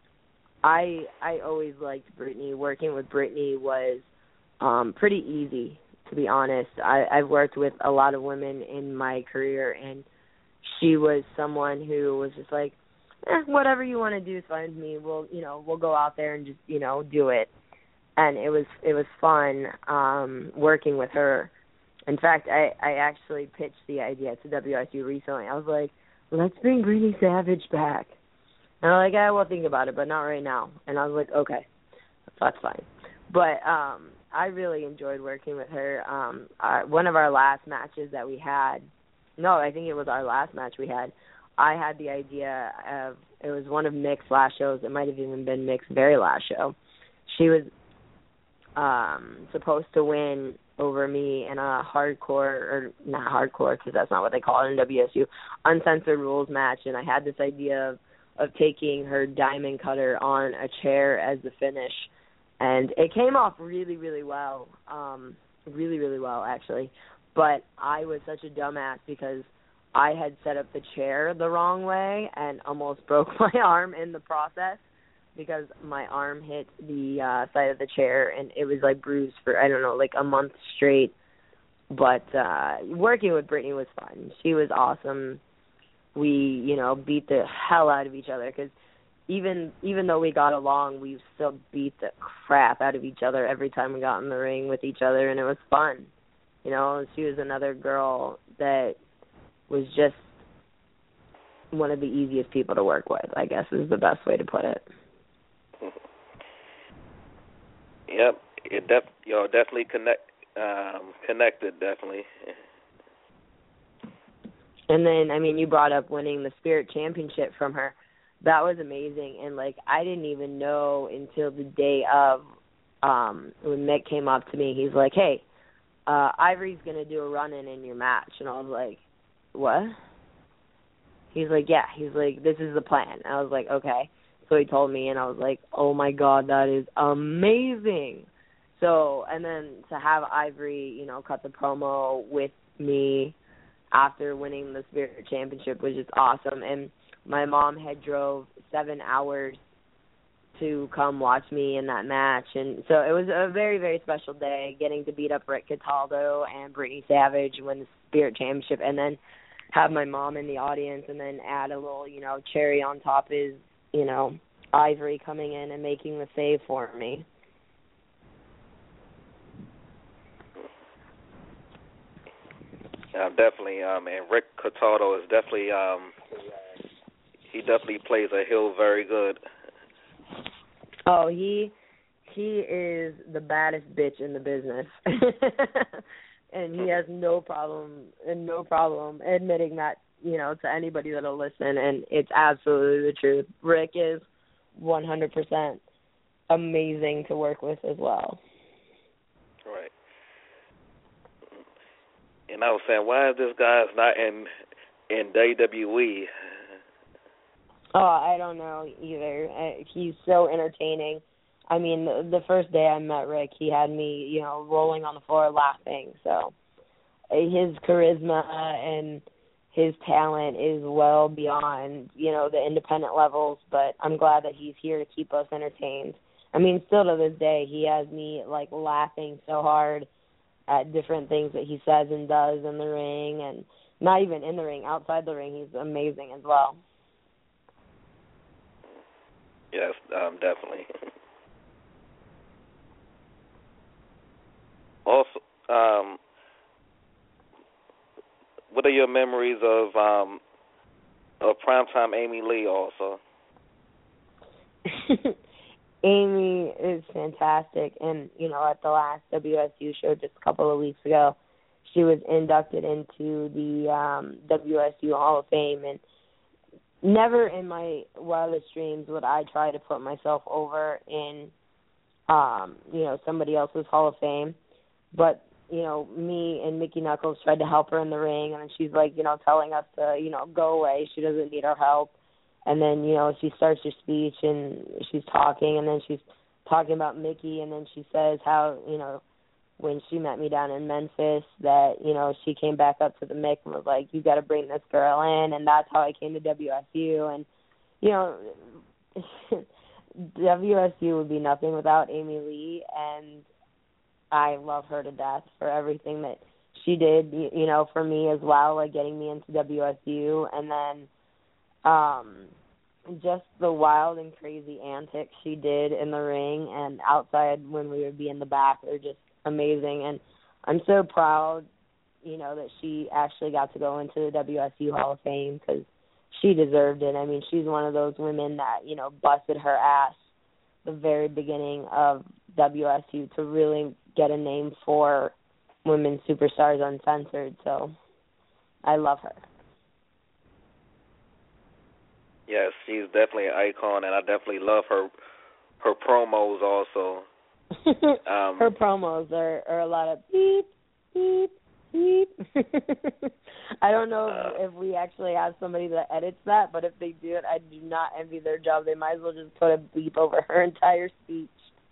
I I always liked Brittany. Working with Brittany was um, pretty easy, to be honest. I, I've worked with a lot of women in my career, and she was someone who was just like, eh, whatever you want to do is fine with me. We'll, you know, we'll go out there and just, you know, do it. And it was it was fun um, working with her. In fact, I, I actually pitched the idea to W S U recently. I was like, let's bring Brittany Savage back. And I'm like, I will think about it, but not right now. And I was like, okay, that's fine. But um, I really enjoyed working with her. Um, our, one of our last matches that we had, no, I think it was our last match we had, I had the idea of, it was one of Mick's last shows. It might have even been Mick's very last show. She was um, supposed to win over me in a hardcore, or not hardcore because that's not what they call it in W S U, uncensored rules match. And I had this idea of, of taking her diamond cutter on a chair as the finish. And it came off really, really well, um, really, really well, actually. But I was such a dumbass because I had set up the chair the wrong way and almost broke my arm in the process because my arm hit the uh, side of the chair, and it was, like, bruised for, I don't know, like a month straight. But uh, working with Brittany was fun. She was awesome. We, you know, beat the hell out of each other because even even though we got along, we still beat the crap out of each other every time we got in the ring with each other, and it was fun. You know, she was another girl that was just one of the easiest people to work with, I guess is the best way to put it. Yep, it def- you know, definitely connect, um, connected, definitely. And then, I mean, you brought up winning the Spirit Championship from her. That was amazing. And, like, I didn't even know until the day of um, when Mick came up to me. He's like, hey, uh, Ivory's going to do a run-in in your match. And I was like, what? He's like, yeah. He's like, this is the plan. I was like, okay. So he told me, and I was like, oh, my God, that is amazing. So, and then to have Ivory, you know, cut the promo with me after winning the Spirit Championship was just awesome. And my mom had drove seven hours to come watch me in that match. And so it was a very, very special day getting to beat up Rick Cataldo and Brittany Savage, win the Spirit Championship, and then have my mom in the audience and then add a little, you know, cherry on top is, you know, Ivory coming in and making the save for me. Uh, definitely, um, and Rick Cataldo is definitely, um, he definitely plays a heel very good. Oh, he he is the baddest bitch in the business. And he has no problem and no problem admitting that, you know, to anybody that'll listen, and it's absolutely the truth. Rick is one hundred percent amazing to work with as well. Right. And I was saying, why is this guy's not in in W W E? Oh, I don't know either. I, he's so entertaining. I mean, the, the first day I met Rick, he had me, you know, rolling on the floor laughing. So his charisma and his talent is well beyond, you know, the independent levels, but I'm glad that he's here to keep us entertained. I mean, still to this day, he has me, like, laughing so hard at different things that he says and does in the ring, and not even in the ring, outside the ring, he's amazing as well. Yes, um, definitely. Also, um, what are your memories of um, of primetime Amy Lee also? Amy is fantastic, and, you know, at the last W S U show just a couple of weeks ago, she was inducted into the um, W S U Hall of Fame, and never in my wildest dreams would I try to put myself over in, um, you know, somebody else's Hall of Fame. But, you know, me and Mickey Knuckles tried to help her in the ring, and she's, like, you know, telling us to, you know, go away. She doesn't need our help. And then, you know, she starts her speech, and she's talking, and then she's talking about Mickey, and then she says how, you know, when she met me down in Memphis that, you know, she came back up to the mic and was like, you got to bring this girl in, and that's how I came to W S U. And, you know, W S U would be nothing without Amy Lee, and I love her to death for everything that she did, you know, for me as well, like getting me into W S U, and then um, just the wild and crazy antics she did in the ring and outside when we would be in the back are just amazing. And I'm so proud, you know, that she actually got to go into the W S U Hall of Fame because she deserved it. I mean, she's one of those women that, you know, busted her ass the very beginning of W S U to really get a name for women superstars uncensored. So I love her. Yes, she's definitely an icon, and I definitely love her her promos also. um, her promos are, are a lot of beep, beep, beep. I don't know uh, if, if we actually have somebody that edits that, but if they do it, I do not envy their job. They might as well just put a beep over her entire speech.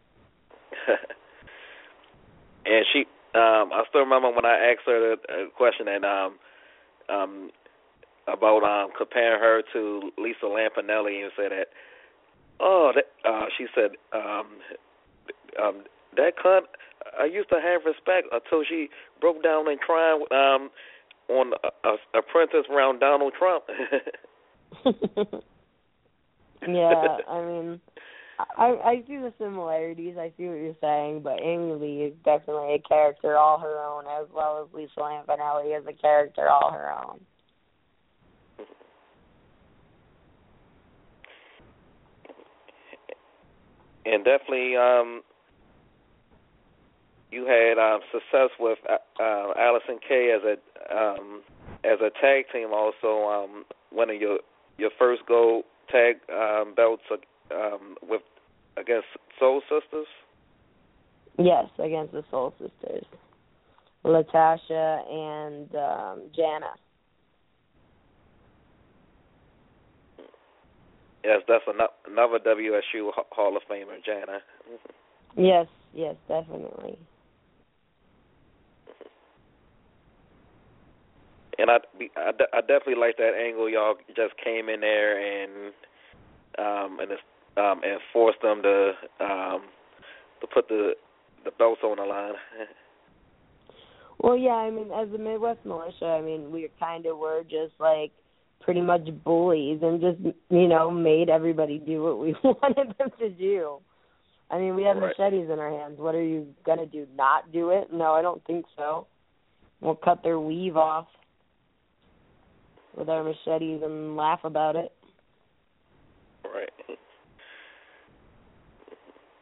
And she, um, I still remember when I asked her the uh, question and um, um, about um, comparing her to Lisa Lampanelli, and said that, oh, that, uh, she said, um, um, that cunt, I used to have respect until she broke down and cried um, on a, a Apprentice around Donald Trump. Yeah, I mean, I, I see the similarities. I see what you're saying, but Amy Lee is definitely a character all her own, as well as Lisa Lampanelli is a character all her own. And definitely, um, you had um, success with uh, Allison Kay as a um, as a tag team. Also, um, winning your your first gold tag um, belts um, with against Soul Sisters. Yes, against the Soul Sisters, Latasha and um, Jana. Yes, that's another W S U Hall of Famer, Jana. Yes, yes, definitely. And I, I, I definitely like that angle. Y'all just came in there and um, and um, and forced them to um, to put the the belts on the line. Well, yeah, I mean, as the Midwest Militia, I mean, we kind of were just like pretty much bullies and just, you know, made everybody do what we wanted them to do. I mean, we have right. machetes in our hands. What are you going to do, not do it? No, I don't think so. We'll cut their weave off with our machetes and laugh about it. Right.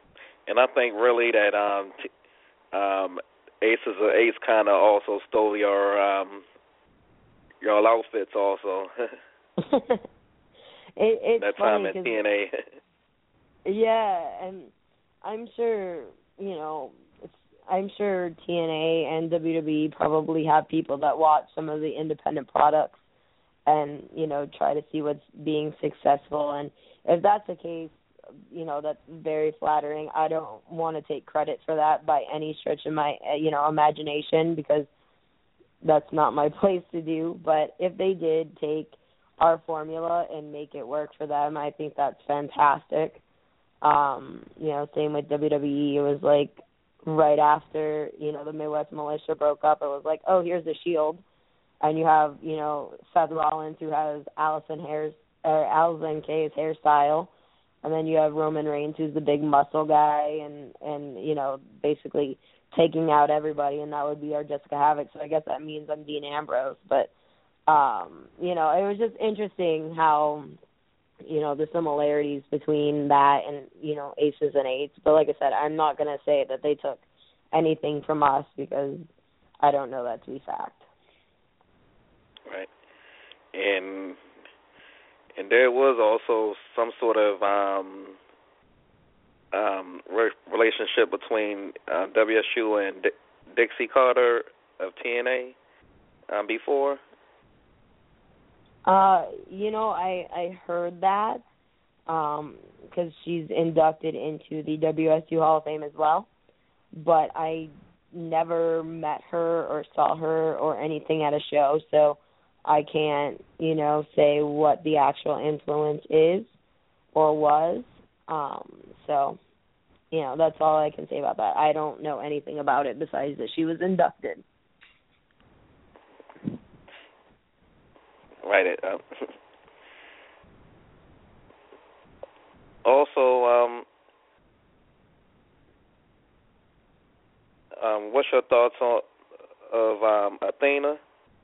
and I think really that um, t- um, Aces of Ace kind of also stole your um, your outfits also. it, it's that funny time at T N A. Yeah, and I'm sure, you know, it's, I'm sure T N A and W W E probably have people that watch some of the independent products and, you know, try to see what's being successful. And if that's the case, you know, that's very flattering. I don't want to take credit for that by any stretch of my, you know, imagination, because that's not my place to do. But if they did take our formula and make it work for them, I think that's fantastic. Um, you know, same with W W E. It was like right after, you know, the Midwest Militia broke up, it was like, oh, here's the Shield. And you have, you know, Seth Rollins, who has Allison Hair's, or Allison K's hairstyle. And then you have Roman Reigns, who's the big muscle guy, and, and, you know, basically taking out everybody, and that would be our Jessica Havoc. So I guess that means I'm Dean Ambrose. But, um, you know, it was just interesting how, you know, the similarities between that and, you know, Aces and Eights. But like I said, I'm not going to say that they took anything from us, because I don't know that to be fact. Right. And and there was also some sort of um, um, re- relationship between uh, W S U and D- Dixie Carter of T N A um, before. Uh, you know, I I heard that um, because she's inducted into the W S U Hall of Fame as well, but I never met her or saw her or anything at a show, so I can't, you know, say what the actual influence is or was. Um, so, you know, that's all I can say about that. I don't know anything about it besides that she was inducted. Right. It, uh, also, um, um, what's your thoughts on of um, Athena?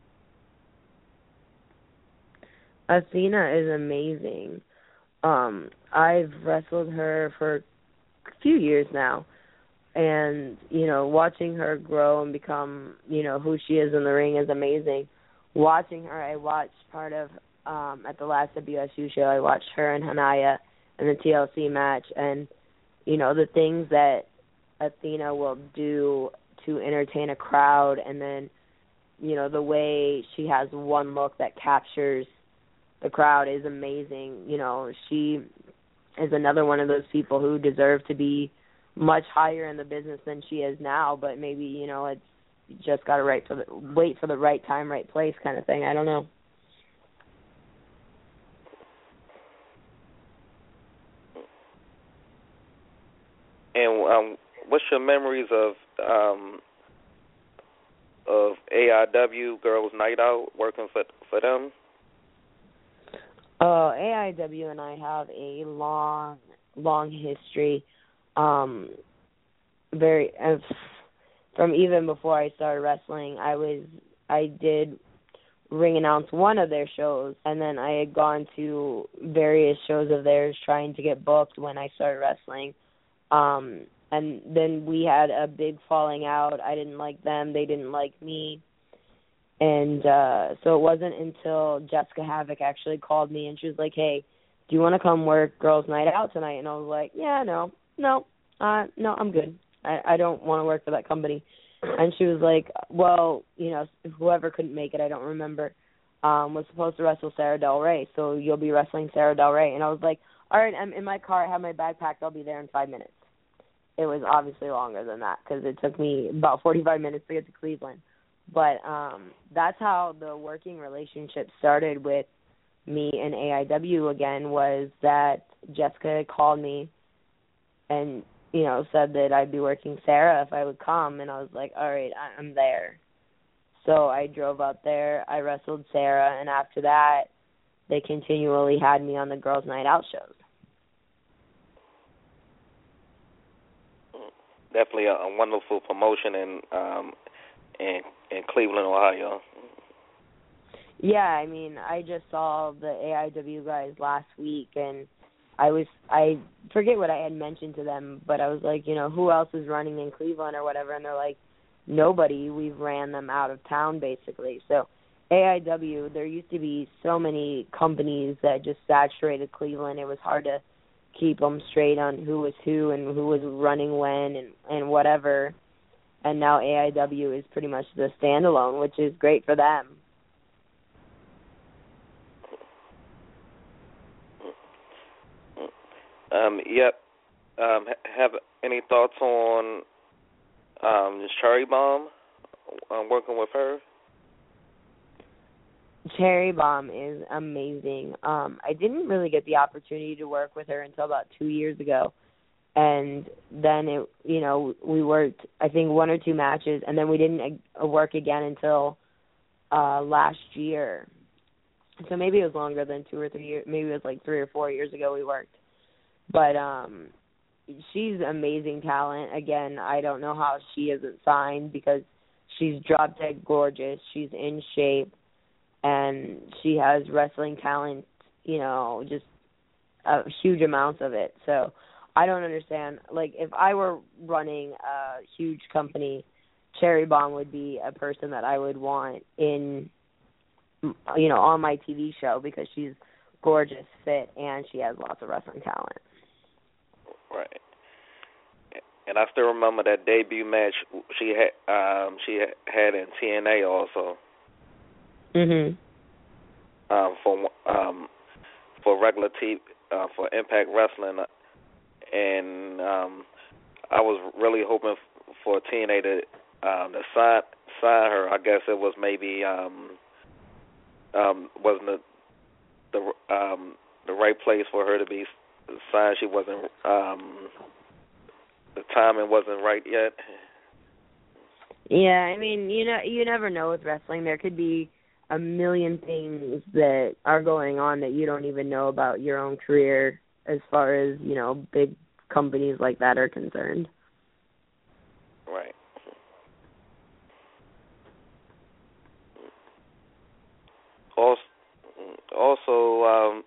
Athena is amazing. Um, I've wrestled her for a few years now, and, you know, watching her grow and become, you know, who she is in the ring is amazing. Watching her, I watched part of, um, at the last W S U show, I watched her and Hanaya in the T L C match, and, you know, the things that Athena will do to entertain a crowd, and then, you know, the way she has one look that captures the crowd is amazing. You know, she is another one of those people who deserve to be much higher in the business than she is now, but maybe, you know, it's just got to right for the, wait for the right time, right place kind of thing. I don't know. And um, what's your memories of um, of A I W Girls Night Out, working for for them? Uh, A I W and I have a long, long history. Um, very uh, from even before I started wrestling, I was I did ring announce one of their shows, and then I had gone to various shows of theirs trying to get booked when I started wrestling. Um, and then we had a big falling out. I didn't like them; they didn't like me. And uh, so it wasn't until Jessica Havoc actually called me, and she was like, hey, do you want to come work Girls Night Out tonight? And I was like, yeah, no, no, uh, no, I'm good. I, I don't want to work for that company. And she was like, well, you know, whoever couldn't make it, I don't remember, um, was supposed to wrestle Sarah Del Rey, so you'll be wrestling Sarah Del Rey. And I was like, all right, I'm in my car, I have my bag packed, I'll be there in five minutes. It was obviously longer than that because it took me about forty-five minutes to get to Cleveland. But um, that's how the working relationship started with me and A I W again, was that Jessica called me and, you know, said that I'd be working Sarah if I would come. And I was like, all right, I'm there. So I drove up there. I wrestled Sarah. And after that, they continually had me on the Girls' Night Out shows. Definitely a, a wonderful promotion in um, in in Cleveland, Ohio. Yeah, I mean, I just saw the A I W guys last week, and I was I forget what I had mentioned to them, but I was like, you know, who else is running in Cleveland or whatever, and they're like, nobody. We've ran them out of town basically. So A I W, there used to be so many companies that just saturated Cleveland. It was hard to keep them straight on who was who and who was running when and and whatever. And now A I W is pretty much the standalone, which is great for them. Um, yep. Um, have any thoughts on um, Cherry Bomb? Um, working with her. Cherry Bomb is amazing. Um, I didn't really get the opportunity to work with her until about two years ago, and then it, you know, we worked I think one or two matches, and then we didn't uh, work again until uh, last year. So maybe it was longer than two or three years. Maybe it was like three or four years ago we worked. But um, she's amazing talent. Again, I don't know how she isn't signed because she's drop dead gorgeous. She's in shape, and she has wrestling talent, you know, just a huge amounts of it. So I don't understand. Like, if I were running a huge company, Cherry Bomb would be a person that I would want in, you know, on my T V show because she's gorgeous, fit, and she has lots of wrestling talent. Right. And I still remember that debut match she had um, she had in T N A also. Mhm. Um, for um, for regular T V, uh, for Impact Wrestling, and um, I was really hoping for T N A to um, to sign sign her. I guess it was maybe um, um, wasn't the the um, the right place for her to be signed. She wasn't. Um, the timing wasn't right yet. Yeah, I mean, you know, you never know with wrestling. There could be a million things that are going on that you don't even know about your own career as far as, you know, big companies like that are concerned. Right. Also, also um,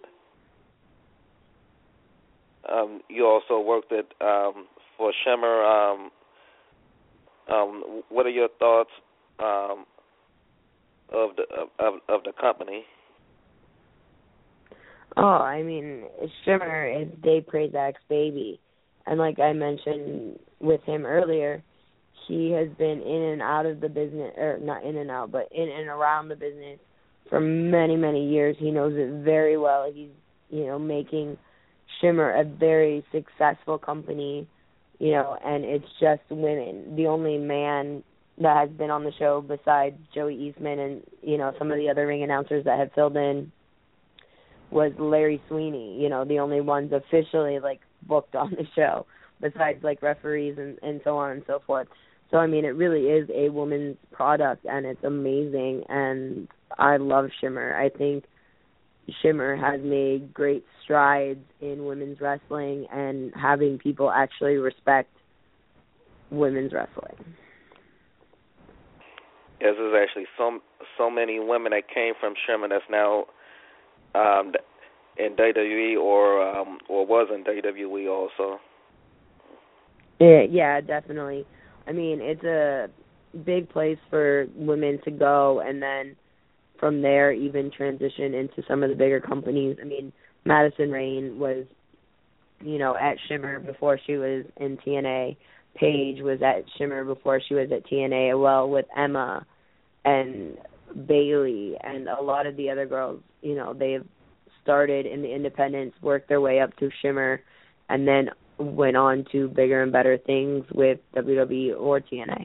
um, you also worked at um, for Shimmer. Um, um, what are your thoughts um, of the of, of the company? Oh, I mean, Shimmer is Dave Prazak's baby. And like I mentioned with him earlier, he has been in and out of the business, or not in and out, but in and around the business for many, many years. He knows it very well. He's, you know, making Shimmer a very successful company, you know, and it's just women. The only man that has been on the show besides Joey Eastman and, you know, some of the other ring announcers that have filled in was Larry Sweeney, you know, the only ones officially, like, booked on the show, besides, like, referees and, and so on and so forth. So, I mean, it really is a woman's product, and it's amazing, and I love Shimmer. I think Shimmer has made great strides in women's wrestling and having people actually respect women's wrestling. Yes, there's actually so, so many women that came from Shimmer that's now Um, in W W E or um, or was in W W E also. Yeah, yeah, definitely. I mean, it's a big place for women to go, and then from there even transition into some of the bigger companies. I mean, Madison Rayne was, you know, at Shimmer before she was in T N A. Paige was at Shimmer before she was at T N A. Well, with Emma and Bailey and a lot of the other girls, you know, they've started in the independents, worked their way up to Shimmer, and then went on to bigger and better things with W W E or T N A.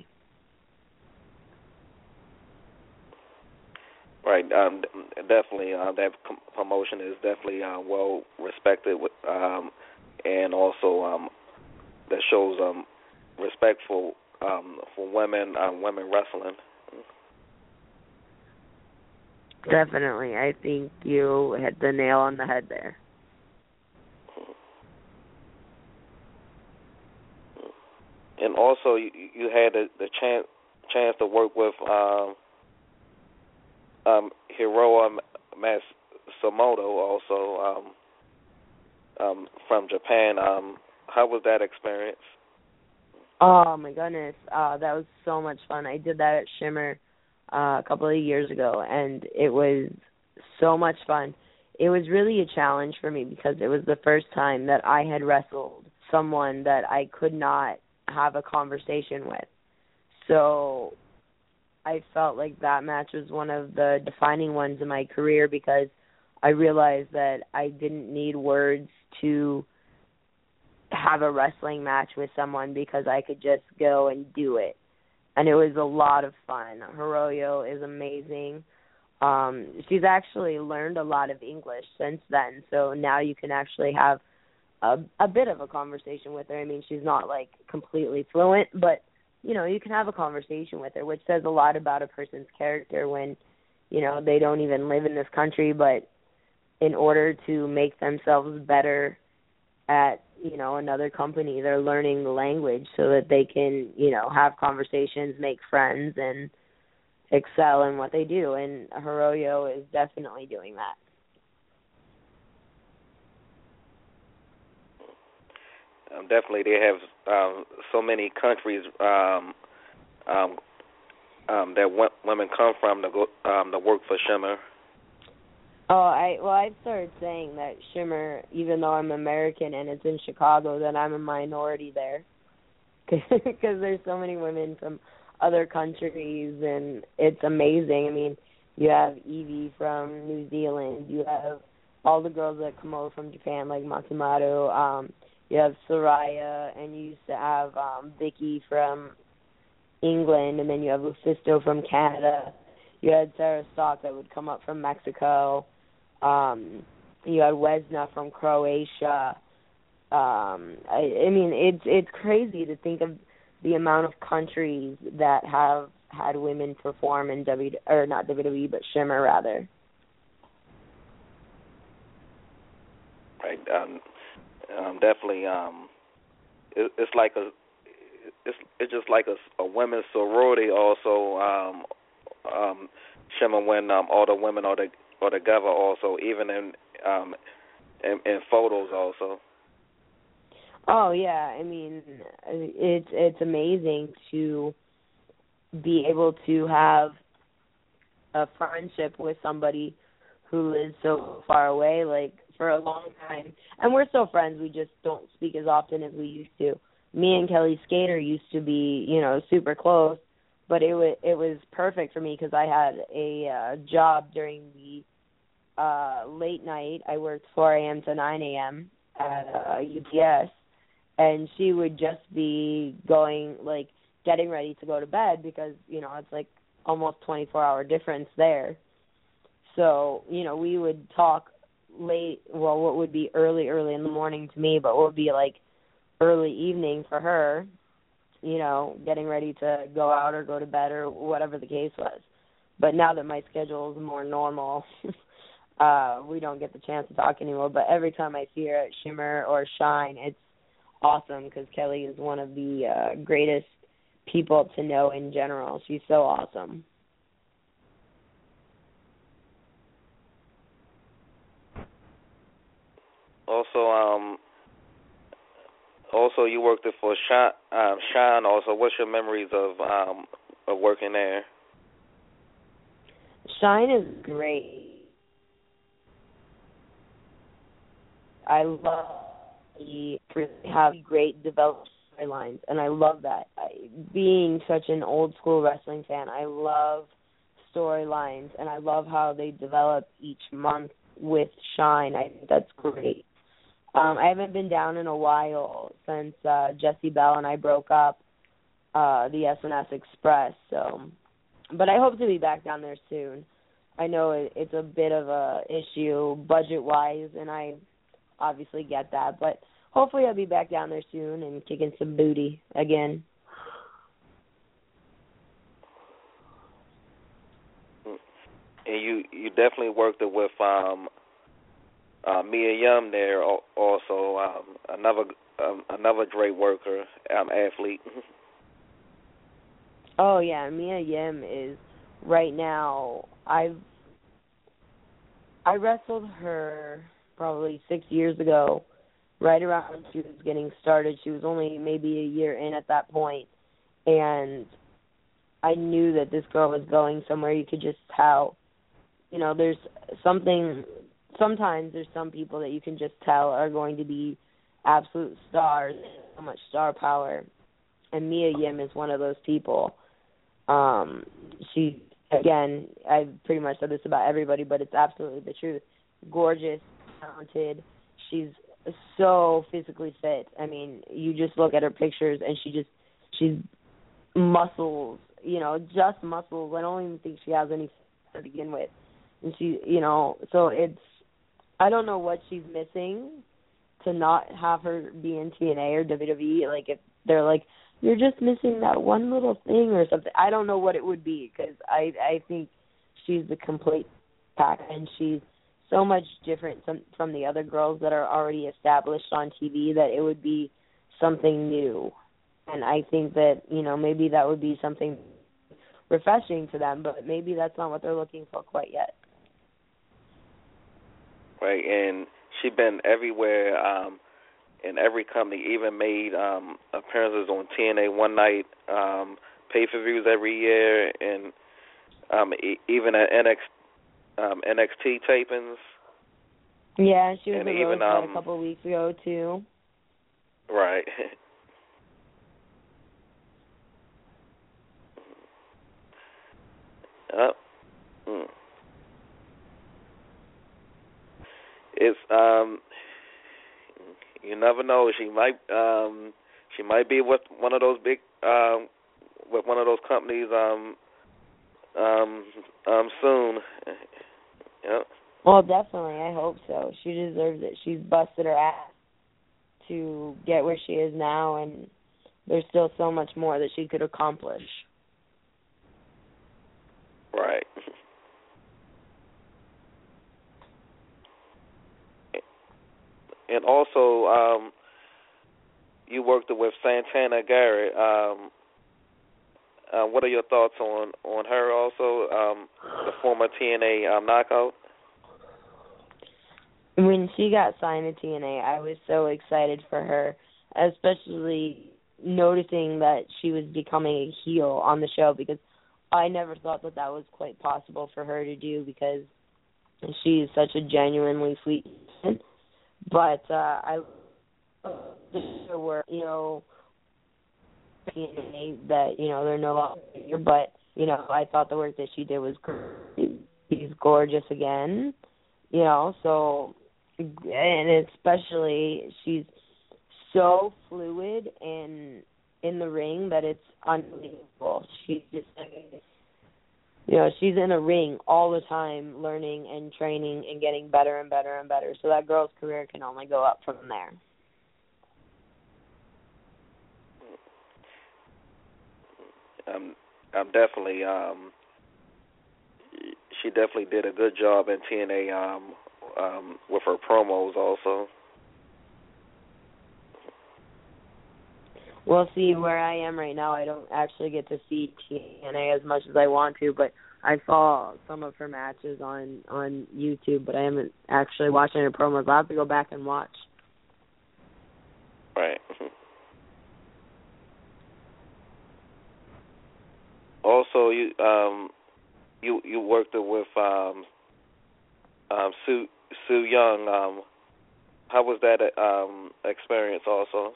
Right, um, definitely. Uh, that com- promotion is definitely uh, well respected, with, um, and also um, that shows um, respect for um, for women, uh, women wrestling. Definitely. I think you hit the nail on the head there. And also, you, you had the, the chance chance to work with um, um, Hiroa Matsumoto also um, um, from Japan. Um, how was that experience? Oh my goodness, uh, that was so much fun. I did that at Shimmer uh, a couple of years ago, and it was so much fun. It was really a challenge for me because it was the first time that I had wrestled someone that I could not have a conversation with. So I felt like that match was one of the defining ones in my career because I realized that I didn't need words to have a wrestling match with someone because I could just go and do it. And it was a lot of fun. Hiroyo is amazing. Um, she's actually learned a lot of English since then, so now you can actually have a, a bit of a conversation with her. I mean, she's not, like, completely fluent, but, you know, you can have a conversation with her, which says a lot about a person's character when, you know, they don't even live in this country, but in order to make themselves better at, you know, another company, they're learning the language so that they can, you know, have conversations, make friends, and excel in what they do. And Hiroyo is definitely doing that. Um, definitely, they have um, so many countries um, um, um, that w- women come from to go um, to work for Shimmer. Oh, I well, I've started saying that Shimmer, even though I'm American and it's in Chicago, that I'm a minority there, because there's so many women from other countries, and it's amazing. I mean, you have Evie from New Zealand, you have all the girls that come over from Japan, like Matsumoto, um, you have Soraya, and you used to have um, Vicky from England, and then you have Lufisto from Canada. You had Sarah Stock that would come up from Mexico. Um, you had Wesna from Croatia. Um, I, I mean, it's it's crazy to think of the amount of countries that have had women perform in W or not W W E, but Shimmer rather. Right. Um, um, definitely. Um, it, it's like a. It's it's just like a, a women's sorority. Also, um, um, Shimmer when um, all the women are the or together also, even in um in, in photos also. Oh yeah, I mean it's it's amazing to be able to have a friendship with somebody who is so far away, like for a long time. And we're still friends, we just don't speak as often as we used to. Me and Kelly Skater used to be, you know, super close. But it was it was perfect for me because I had a uh, job during the uh, late night. I worked four a.m. to nine a.m. at uh, U P S, and she would just be going, like, getting ready to go to bed because, you know, it's like almost twenty-four hour difference there. So, you know, we would talk late, well, what would be early, early in the morning to me, but what would be like early evening for her, you know, getting ready to go out or go to bed or whatever the case was. But now that my schedule is more normal, uh, we don't get the chance to talk anymore. But every time I see her at Shimmer or Shine, it's awesome because Kelly is one of the uh, greatest people to know in general. She's so awesome. Also, um, also you worked it for Shine. Um, Shine. Also, what's your memories of um of working there? Shine is great. I love the have great developed storylines, and I love that. I, being such an old school wrestling fan, I love storylines, and I love how they develop each month with Shine. I think that's great. Um, I haven't been down in a while since uh, Jesse Bell and I broke up uh, the S N S Express, so. But I hope to be back down there soon. I know it, it's a bit of a issue budget-wise, and I obviously get that. But hopefully I'll be back down there soon and kicking some booty again. And you, you definitely worked it with um, uh, Mia Yim there also, um, another um, another great worker, um, athlete. Oh, yeah, Mia Yim is right now, I've, I wrestled her probably six years ago, right around when she was getting started. She was only maybe a year in at that point, and I knew that this girl was going somewhere. You could just tell. You know, there's something, sometimes there's some people that you can just tell are going to be absolute stars, so much star power, and Mia Yim is one of those people. Um, she, again, I've pretty much said this about everybody, but it's absolutely the truth. Gorgeous, talented. She's so physically fit. I mean, you just look at her pictures, and she just, she's muscles, you know, just muscles. I don't even think she has any to begin with. And she, you know, so it's, I don't know what she's missing to not have her be in T N A or W W E. Like, if they're like, you're just missing that one little thing or something. I don't know what it would be, because I, I think she's the complete pack, and she's so much different from, from the other girls that are already established on T V that it would be something new. And I think that, you know, maybe that would be something refreshing to them, but maybe that's not what they're looking for quite yet. Right, and she's been everywhere, um, in every company, even made um, appearances on T N A one night, um, pay-per-views every year, and um, e- even at N X, um, N X T tapings. Yeah, she was and a even, Rosebud um, a couple of weeks ago, too. Right. Yep. Mm. It's um, you never know. She might um, she might be with one of those big um, with one of those companies um, um, um soon. Yep. Well, definitely. I hope so. She deserves it. She's busted her ass to get where she is now, and there's still so much more that she could accomplish. Right. And also, um, you worked with Santana Garrett. Um, uh, what are your thoughts on, on her also, um, the former T N A um, knockout? When she got signed to T N A, I was so excited for her, especially noticing that she was becoming a heel on the show, because I never thought that that was quite possible for her to do, because she is such a genuinely sweet person. But uh, I there were, you know, T N A that, you know, they're no longer here, but, you know, I thought the work that she did was great. She's gorgeous again, you know, so, and especially she's so fluid and in the ring that it's unbelievable. She's just, you know, she's in a ring all the time, learning and training and getting better and better and better. So that girl's career can only go up from there. Um, I'm definitely, um, she definitely did a good job in T N A um, um, with her promos also. Well, see, where I am right now, I don't actually get to see T N A as much as I want to, but I saw some of her matches on, on YouTube, but I haven't actually watched any promos. I'll have to go back and watch. Right. Also, you um, you you worked with um, um, Sue Sue Young. Um, how was that um, experience also?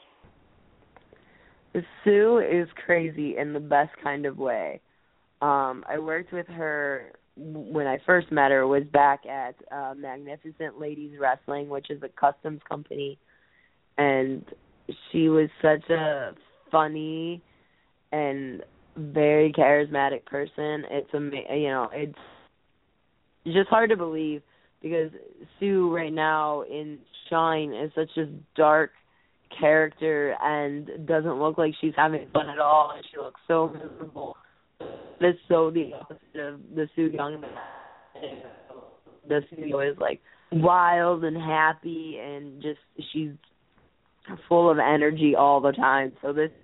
Sue is crazy in the best kind of way. Um, I worked with her when I first met her, was back at uh, Magnificent Ladies Wrestling, which is a customs company, and she was such a funny and very charismatic person. It's ama- you know, it's just hard to believe, because Sue right now in Shine is such a dark character and doesn't look like she's having fun at all, and she looks so miserable. It's so the opposite of the Sue Young. The Sue is like wild and happy, and just she's full of energy all the time. So this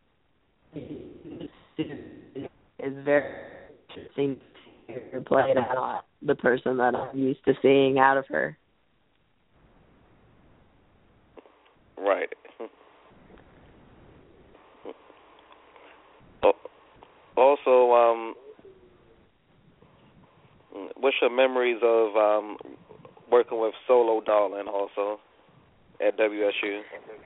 is very interesting to play it out, the person that I'm used to seeing out of her. Right. Also, um, what's your memories of um, working with Solo Darling also at W S U?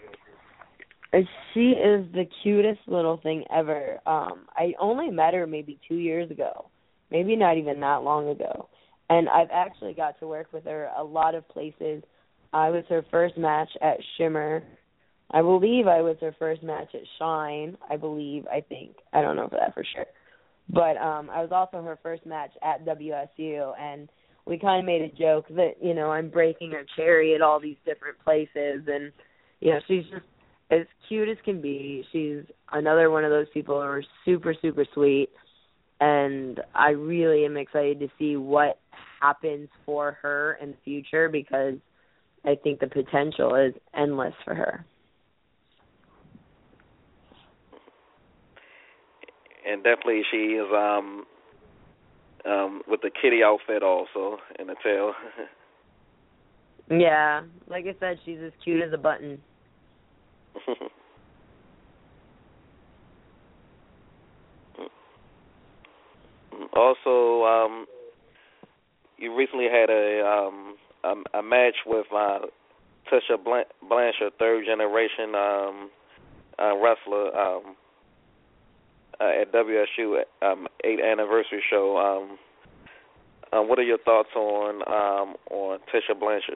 She is the cutest little thing ever. Um, I only met her maybe two years ago, maybe not even that long ago. And I've actually got to work with her a lot of places. I was her first match at Shimmer. I believe I was her first match at Shine. I believe, I think. I don't know for that for sure. But um, I was also her first match at W S U, and we kind of made a joke that, you know, I'm breaking her cherry at all these different places. And, you know, she's just as cute as can be. She's another one of those people who are super, super sweet. And I really am excited to see what happens for her in the future, because I think the potential is endless for her. And definitely she is um, um, with the kitty outfit also in the tail. Yeah, like I said, she's as cute as a button. Also, um, you recently had a um, a, a match with uh, Tessa Blanchard, third generation um, uh, wrestler um, uh, at W S U um, eighth anniversary show. Um, uh, what are your thoughts on um, on Tessa Blanchard?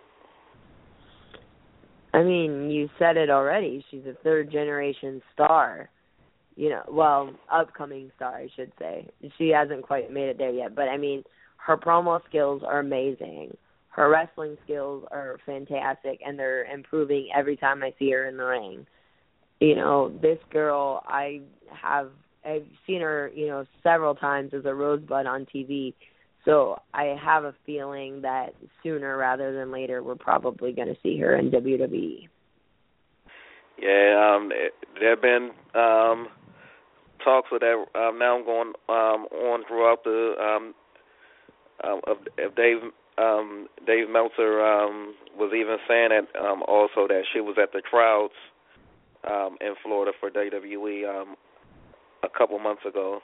I mean, you said it already. She's a third generation star. You know, well, upcoming star, I should say. She hasn't quite made it there yet, but I mean, her promo skills are amazing. Her wrestling skills are fantastic, and they're improving every time I see her in the ring. You know, this girl, I have, I've seen her, you know, several times as a Rosebud on T V, so I have a feeling that sooner rather than later we're probably going to see her in W W E. Yeah, um, there have been um, talks of that um, now going um, on throughout the um, um, of, of Dave um, Dave Meltzer um, was even saying that um, also that she was at the crowds um, in Florida for W W E um, a couple months ago.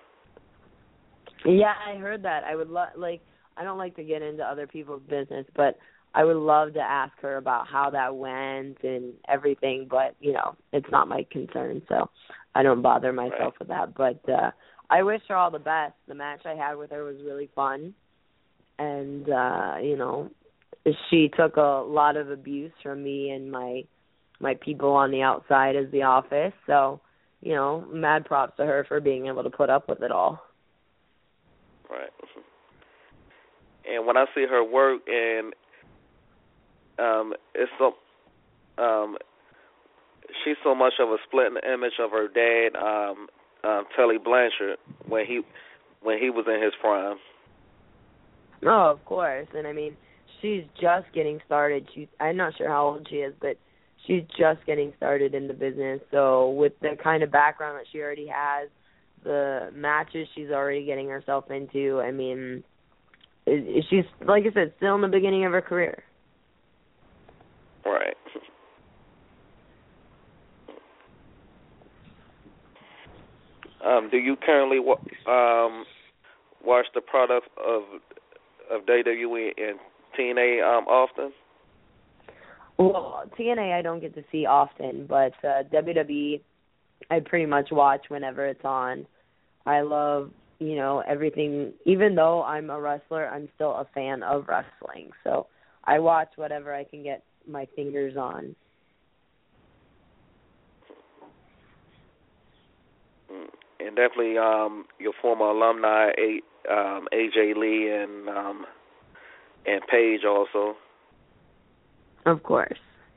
Yeah, I heard that. I would love, like, I don't like to get into other people's business, but I would love to ask her about how that went and everything, but, you know, it's not my concern, so I don't bother myself right. with that. But uh, I wish her all the best. The match I had with her was really fun, and, uh, you know, she took a lot of abuse from me and my my people on the outside as the office, so, you know, mad props to her for being able to put up with it all. Right. And when I see her work, and um, it's so, um, she's so much of a splitting image of her dad, um, um, Tully Blanchard, when he when he was in his prime. Oh, of course. And I mean, she's just getting started. She's I'm not sure how old she is, but she's just getting started in the business. So with the kind of background that she already has, the matches she's already getting herself into, I mean, it, she's, like I said, still in the beginning of her career. Right. Um, do you currently um, watch the product of of W W E and T N A um, often? Well, T N A I don't get to see often, but uh, W W E I pretty much watch whenever it's on. I love, you know, everything. Even though I'm a wrestler, I'm still a fan of wrestling. So I watch whatever I can get my fingers on. And definitely um, your former alumni, A, um, A J Lee and um, and Paige also. Of course.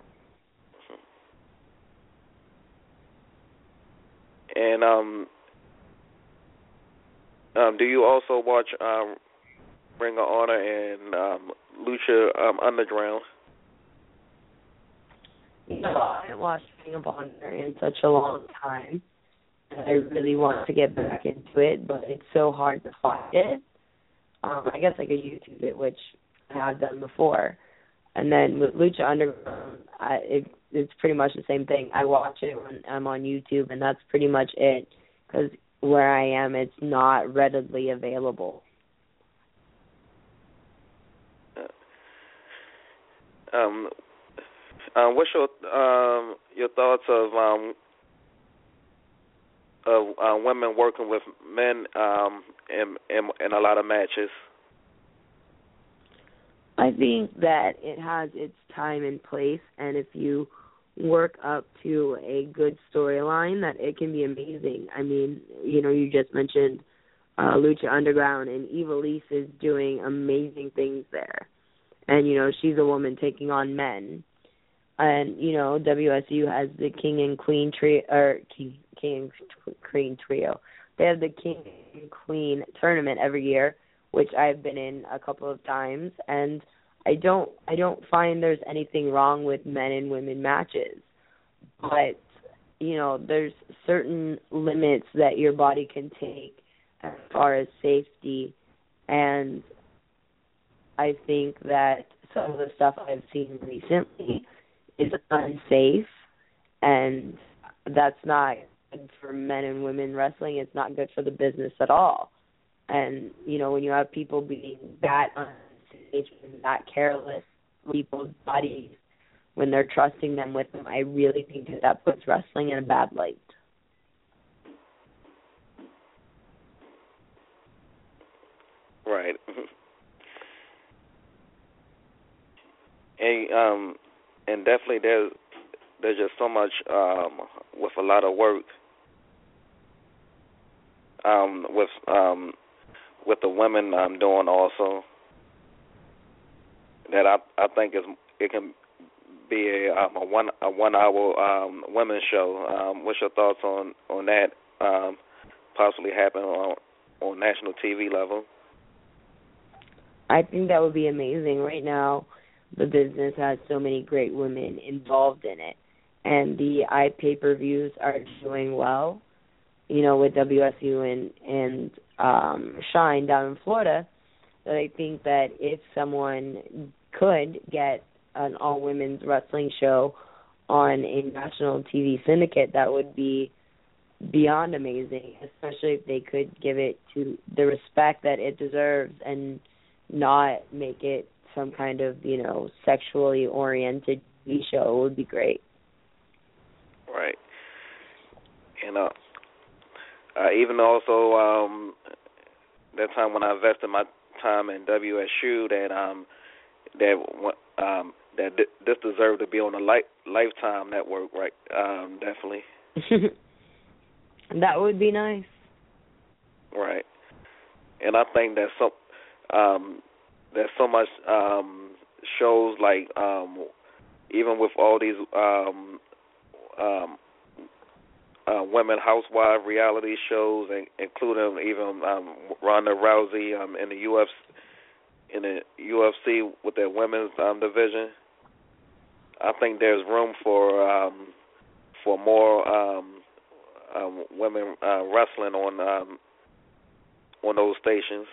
And um, um, do you also watch um, Ring of Honor and um, Lucha um, Underground? No, I haven't watched Ring of Honor in such a long time. I really want to get back into it, but it's so hard to find it. Um, I guess I could YouTube it, which I have done before. And then with Lucha Underground, I, it, it's pretty much the same thing. I watch it when I'm on YouTube, and that's pretty much it, because where I am, it's not readily available. Um, uh, what's your um, your thoughts of um, of uh, women working with men um, in, in in a lot of matches? I think that it has its time and place, and if you work up to a good storyline, that it can be amazing. I mean, you know, you just mentioned uh, Lucha Underground, and Ivelisse is doing amazing things there. And, you know, she's a woman taking on men. And, you know, W S U has the King and Queen trio, or King, King and Queen trio. They have the King and Queen tournament every year, which I've been in a couple of times, and I don't I don't find there's anything wrong with men and women matches. But, you know, there's certain limits that your body can take as far as safety, and I think that some of the stuff I've seen recently is unsafe, and that's not good for men and women wrestling. It's not good for the business at all. And, you know, when you have people being that unsafe and that careless with people's bodies when they're trusting them with them, I really think that that puts wrestling in a bad light. Right. And um, and definitely there's there's just so much um, with a lot of work um, with um, with the women um, doing also that I I think is it can be a, um, a one a one hour um, women's show. Um, what's your thoughts on on that um, possibly happening on on national T V level? I think that would be amazing. Right now, the business has so many great women involved in it, and the iPay-per-views are doing well, you know, with W S U and, and um, Shine down in Florida. So I think that if someone could get an all-women's wrestling show on a national T V syndicate, that would be beyond amazing, especially if they could give it to the respect that it deserves and not make it some kind of, you know, sexually oriented T V show. Would be great. Right. And uh, uh, even also um, that time when I invested my time in W S U, that um, that um, that this deserved to be on a life, Lifetime network, right? Um, definitely. That would be nice. Right. And I think that so um, there's so much um, shows like um, even with all these um, um, uh, women housewife reality shows, and including even um, Ronda Rousey um, in the U F C, in the U F C with their women's um, division. I think there's room for um, for more um, um, women uh, wrestling on um, on those stations.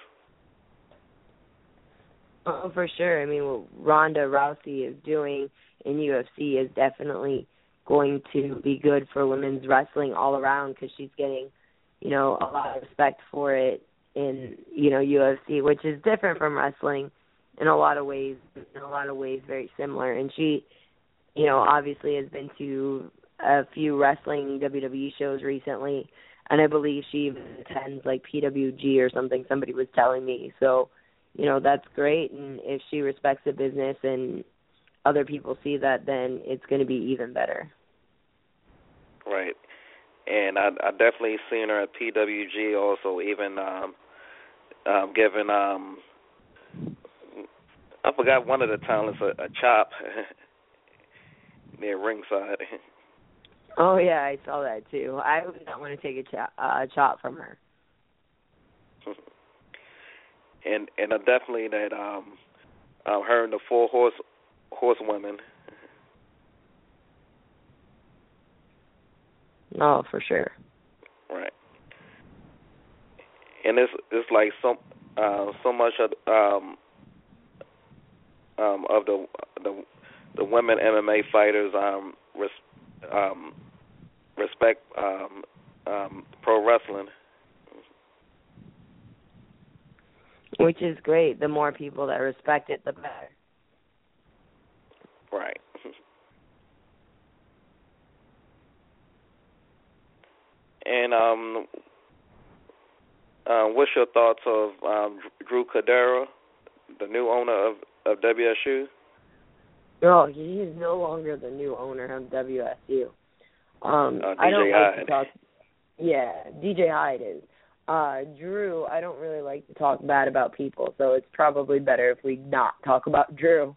Oh, for sure. I mean, what Ronda Rousey is doing in U F C is definitely going to be good for women's wrestling all around, because she's getting, you know, a lot of respect for it in, you know, U F C, which is different from wrestling in a lot of ways, in a lot of ways very similar. And she, you know, obviously has been to a few wrestling W W E shows recently, and I believe she even attends like P W G or something, somebody was telling me. So, you know, that's great, and if she respects the business and other people see that, then it's going to be even better. Right. And I, I definitely seen her at P W G also, even um, um, giving, um, I forgot one of the talents, a, a chop near ringside. Oh, yeah, I saw that too. I would not want to take a chop, uh, chop from her. And and uh, definitely that um, uh, her and the four horse horsewomen. Oh, for sure. Right. And it's it's like so uh, so much of um, um, of the the the women M M A fighters um, res, um, respect um, um, pro wrestling. Which is great. The more people that respect it, the better. Right. And um, uh, what's your thoughts of um, Drew Cadera, the new owner of, of W S U? No, he is no longer the new owner of W S U. Um, uh, I don't like Hyde. to talk. Yeah, D J Hyde is. Uh, Drew, I don't really like to talk bad about people, so it's probably better if we not talk about Drew.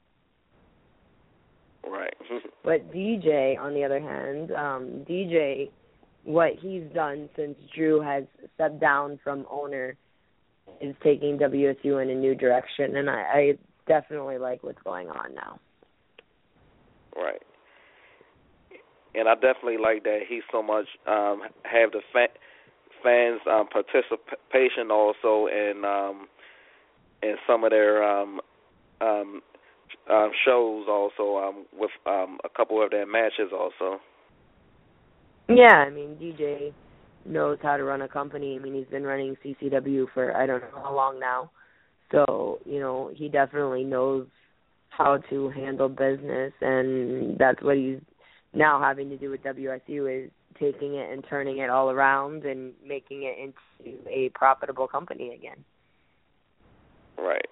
Right. But D J, on the other hand, um, D J, what he's done since Drew has stepped down from owner is taking W S U in a new direction, and I, I definitely like what's going on now. Right. And I definitely like that he so much um, have the fa- fans' um, participation also in um, in some of their um, um, um, shows also um, with um, a couple of their matches also. Yeah, I mean, D J knows how to run a company. I mean, he's been running C C W for I don't know how long now. So, you know, he definitely knows how to handle business, and that's what he's now having to do with W S U is taking it and turning it all around and making it into a profitable company again. Right.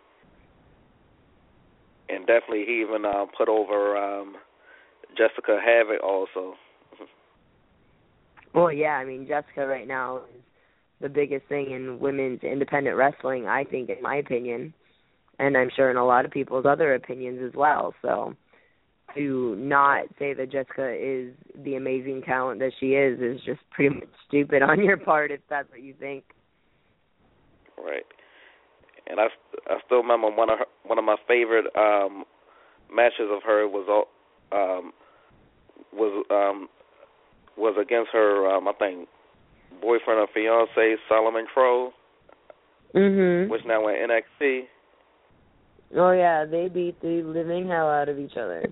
And definitely he even uh, put over um, Jessica Havoc also. Well, yeah, I mean, Jessica right now is the biggest thing in women's independent wrestling, I think, in my opinion, and I'm sure in a lot of people's other opinions as well. So to not say that Jessica is the amazing talent that she is is just pretty much stupid on your part if that's what you think. Right. And I, I still remember one of her, one of my favorite um, matches of her was um, was um, was against her um, I think boyfriend or fiance Solomon Crow, Mhm. which now in N X T. Oh yeah, they beat the living hell out of each other.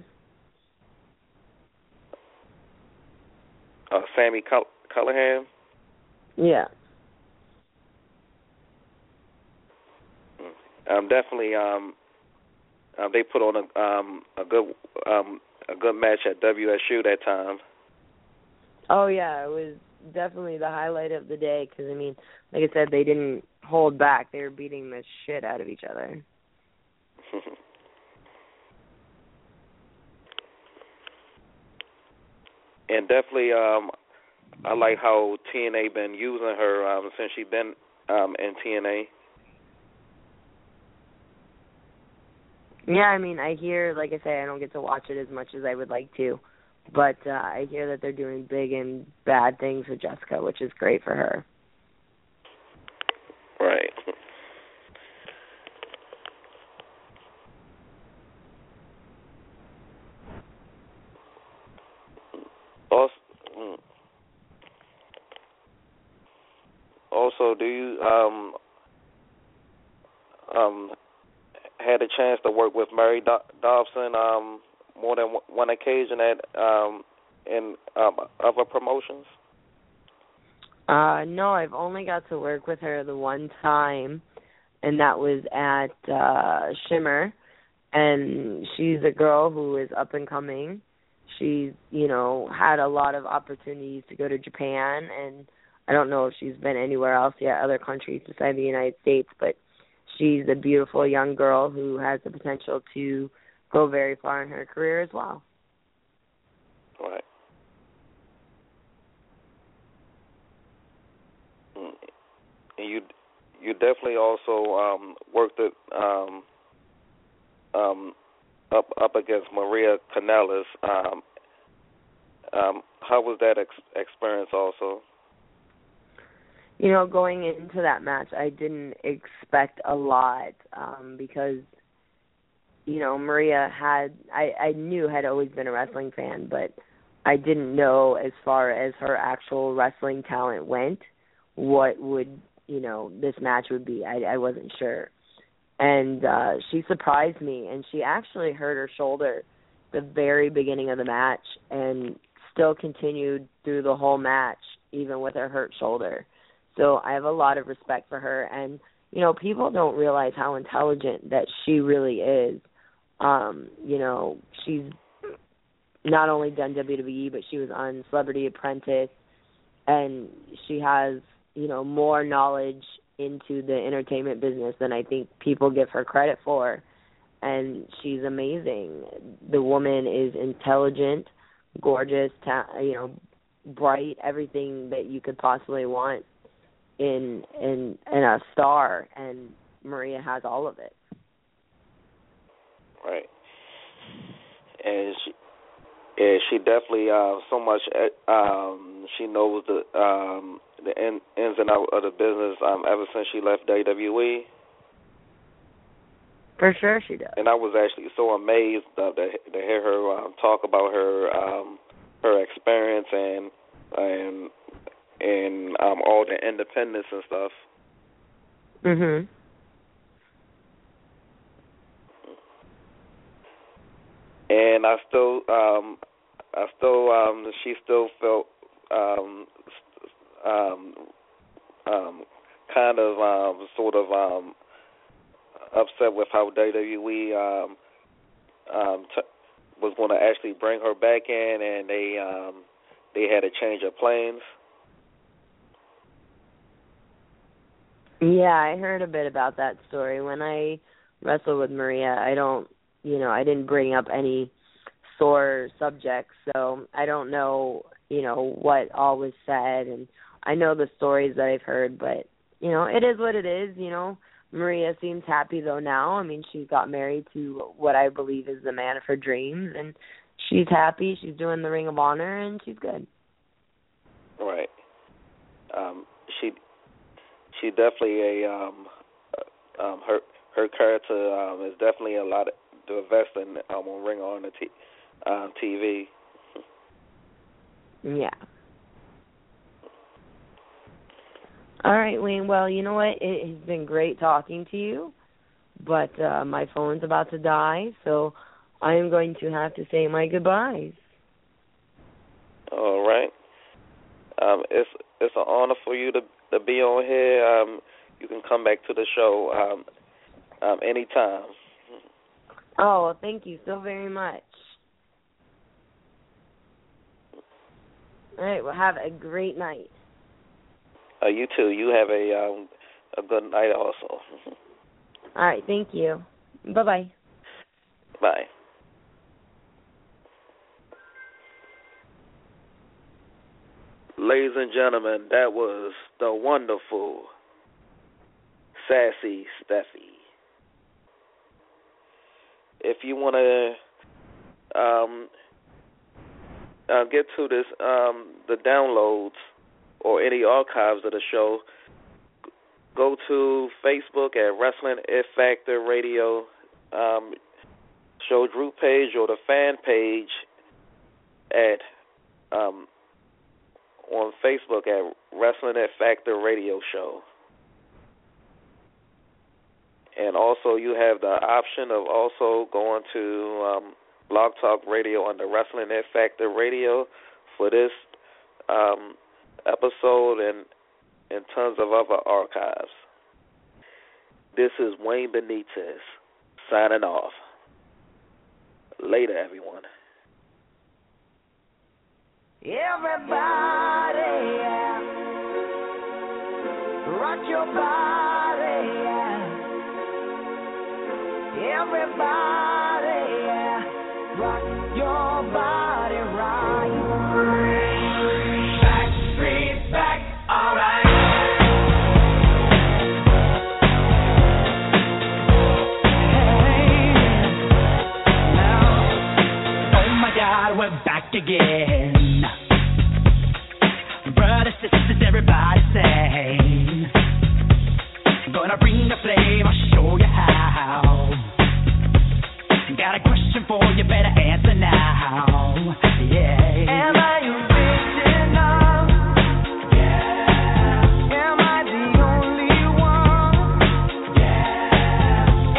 Uh, Sammy Cull- Callahan. Yeah. Um, definitely, um, um, they put on a um, a good um, a good match at W S U that time. Oh yeah, it was definitely the highlight of the day because I mean, like I said, they didn't hold back; they were beating the shit out of each other. And definitely, um, I like how T N A been using her um, since she been um, in T N A. Yeah, I mean, I hear, like I say, I don't get to watch it as much as I would like to, but uh, I hear that they're doing big and bad things with Jessica, which is great for her. Right. Also, also, do you um um had a chance to work with Mary Do- Dobson um more than one occasion at um in um, other promotions? Uh, no, I've only got to work with her the one time, and that was at uh, Shimmer, and she's a girl who is up and coming. She's, you know, had a lot of opportunities to go to Japan, and I don't know if she's been anywhere else yet, other countries besides the United States, but she's a beautiful young girl who has the potential to go very far in her career as well. Right. And you you definitely also um, worked it um, um, up up against Maria Kanellis. Um, um, how was that ex- experience also? You know, going into that match, I didn't expect a lot um, because, you know, Maria had, I, I knew had always been a wrestling fan, but I didn't know as far as her actual wrestling talent went, what would, you know, this match would be. I, I wasn't sure. and uh, she surprised me, and she actually hurt her shoulder the very beginning of the match and still continued through the whole match, even with her hurt shoulder. So I have a lot of respect for her, and, you know, people don't realize how intelligent that she really is. Um, you know, she's not only done W W E, but she was on Celebrity Apprentice, and she has, you know, more knowledge into the entertainment business than I think people give her credit for. And she's amazing. The woman is intelligent, gorgeous, ta- you know, bright, everything that you could possibly want in in in a star, and Maria has all of it. Right. And she yeah, she definitely uh, so much um, she knows the um, the in, ins and outs of the business um, ever since she left W W E. For sure she does. And I was actually so amazed uh, to, to hear her um, talk about her um, her experience and and and um, all the independence and stuff. Mhm. And I still, um, I still, um, she still felt um, um, um, kind of, um, sort of um, upset with how W W E um, um, t- was going to actually bring her back in, and they um, they had a change of plans. Yeah, I heard a bit about that story. When I wrestled with Maria, I don't, you know, I didn't bring up any sore subjects, so I don't know, you know, what all was said, and I know the stories that I've heard, but, you know, it is what it is, you know. Maria seems happy, though, now. I mean, she got married to what I believe is the man of her dreams, and she's happy. She's doing the Ring of Honor, and she's good. Right. Um, she she definitely a um, um, her her character um, is definitely a lot of, to invest in um, on Ring of Honor t- um, T V. Yeah. All right, Wayne. Well, you know what? It has been great talking to you, but uh, my phone's about to die, so I am going to have to say my goodbyes. All right. Um, it's it's an honor for you to to be on here. Um, you can come back to the show um, um, anytime. Oh, well, thank you so very much. All right. Well, have a great night. Uh, you too. You have a um, a good night also. All right. Thank you. Bye-bye. Bye. Ladies and gentlemen, that was the wonderful Sassy Steffi. If you want to um, uh, get to this, um, the downloads or any archives of the show, go to Facebook at Wrestling It Factor Radio um, show group page or the fan page at um, on Facebook at Wrestling It Factor Radio Show. And also you have the option of also going to um, Blog Talk Radio on the Wrestling It Factor Radio for this um, episode and, and tons of other archives. This is Wayne Benitez signing off. Later, everyone. Everybody, yeah. Rock your body, yeah. Everybody, yeah. Rock your body right. Back, street, back, all right. Hey, now, oh my God, we're back again. Brothers, sisters, everybody sing. Gonna bring the flame, I'll show you how. Got a question for you, better answer now. Yeah. Am I original? Yeah. Am I the only one? Yeah.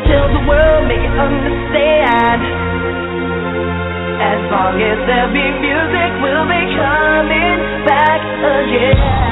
tell the world, make it understand. As long as there be music, we'll be coming back again.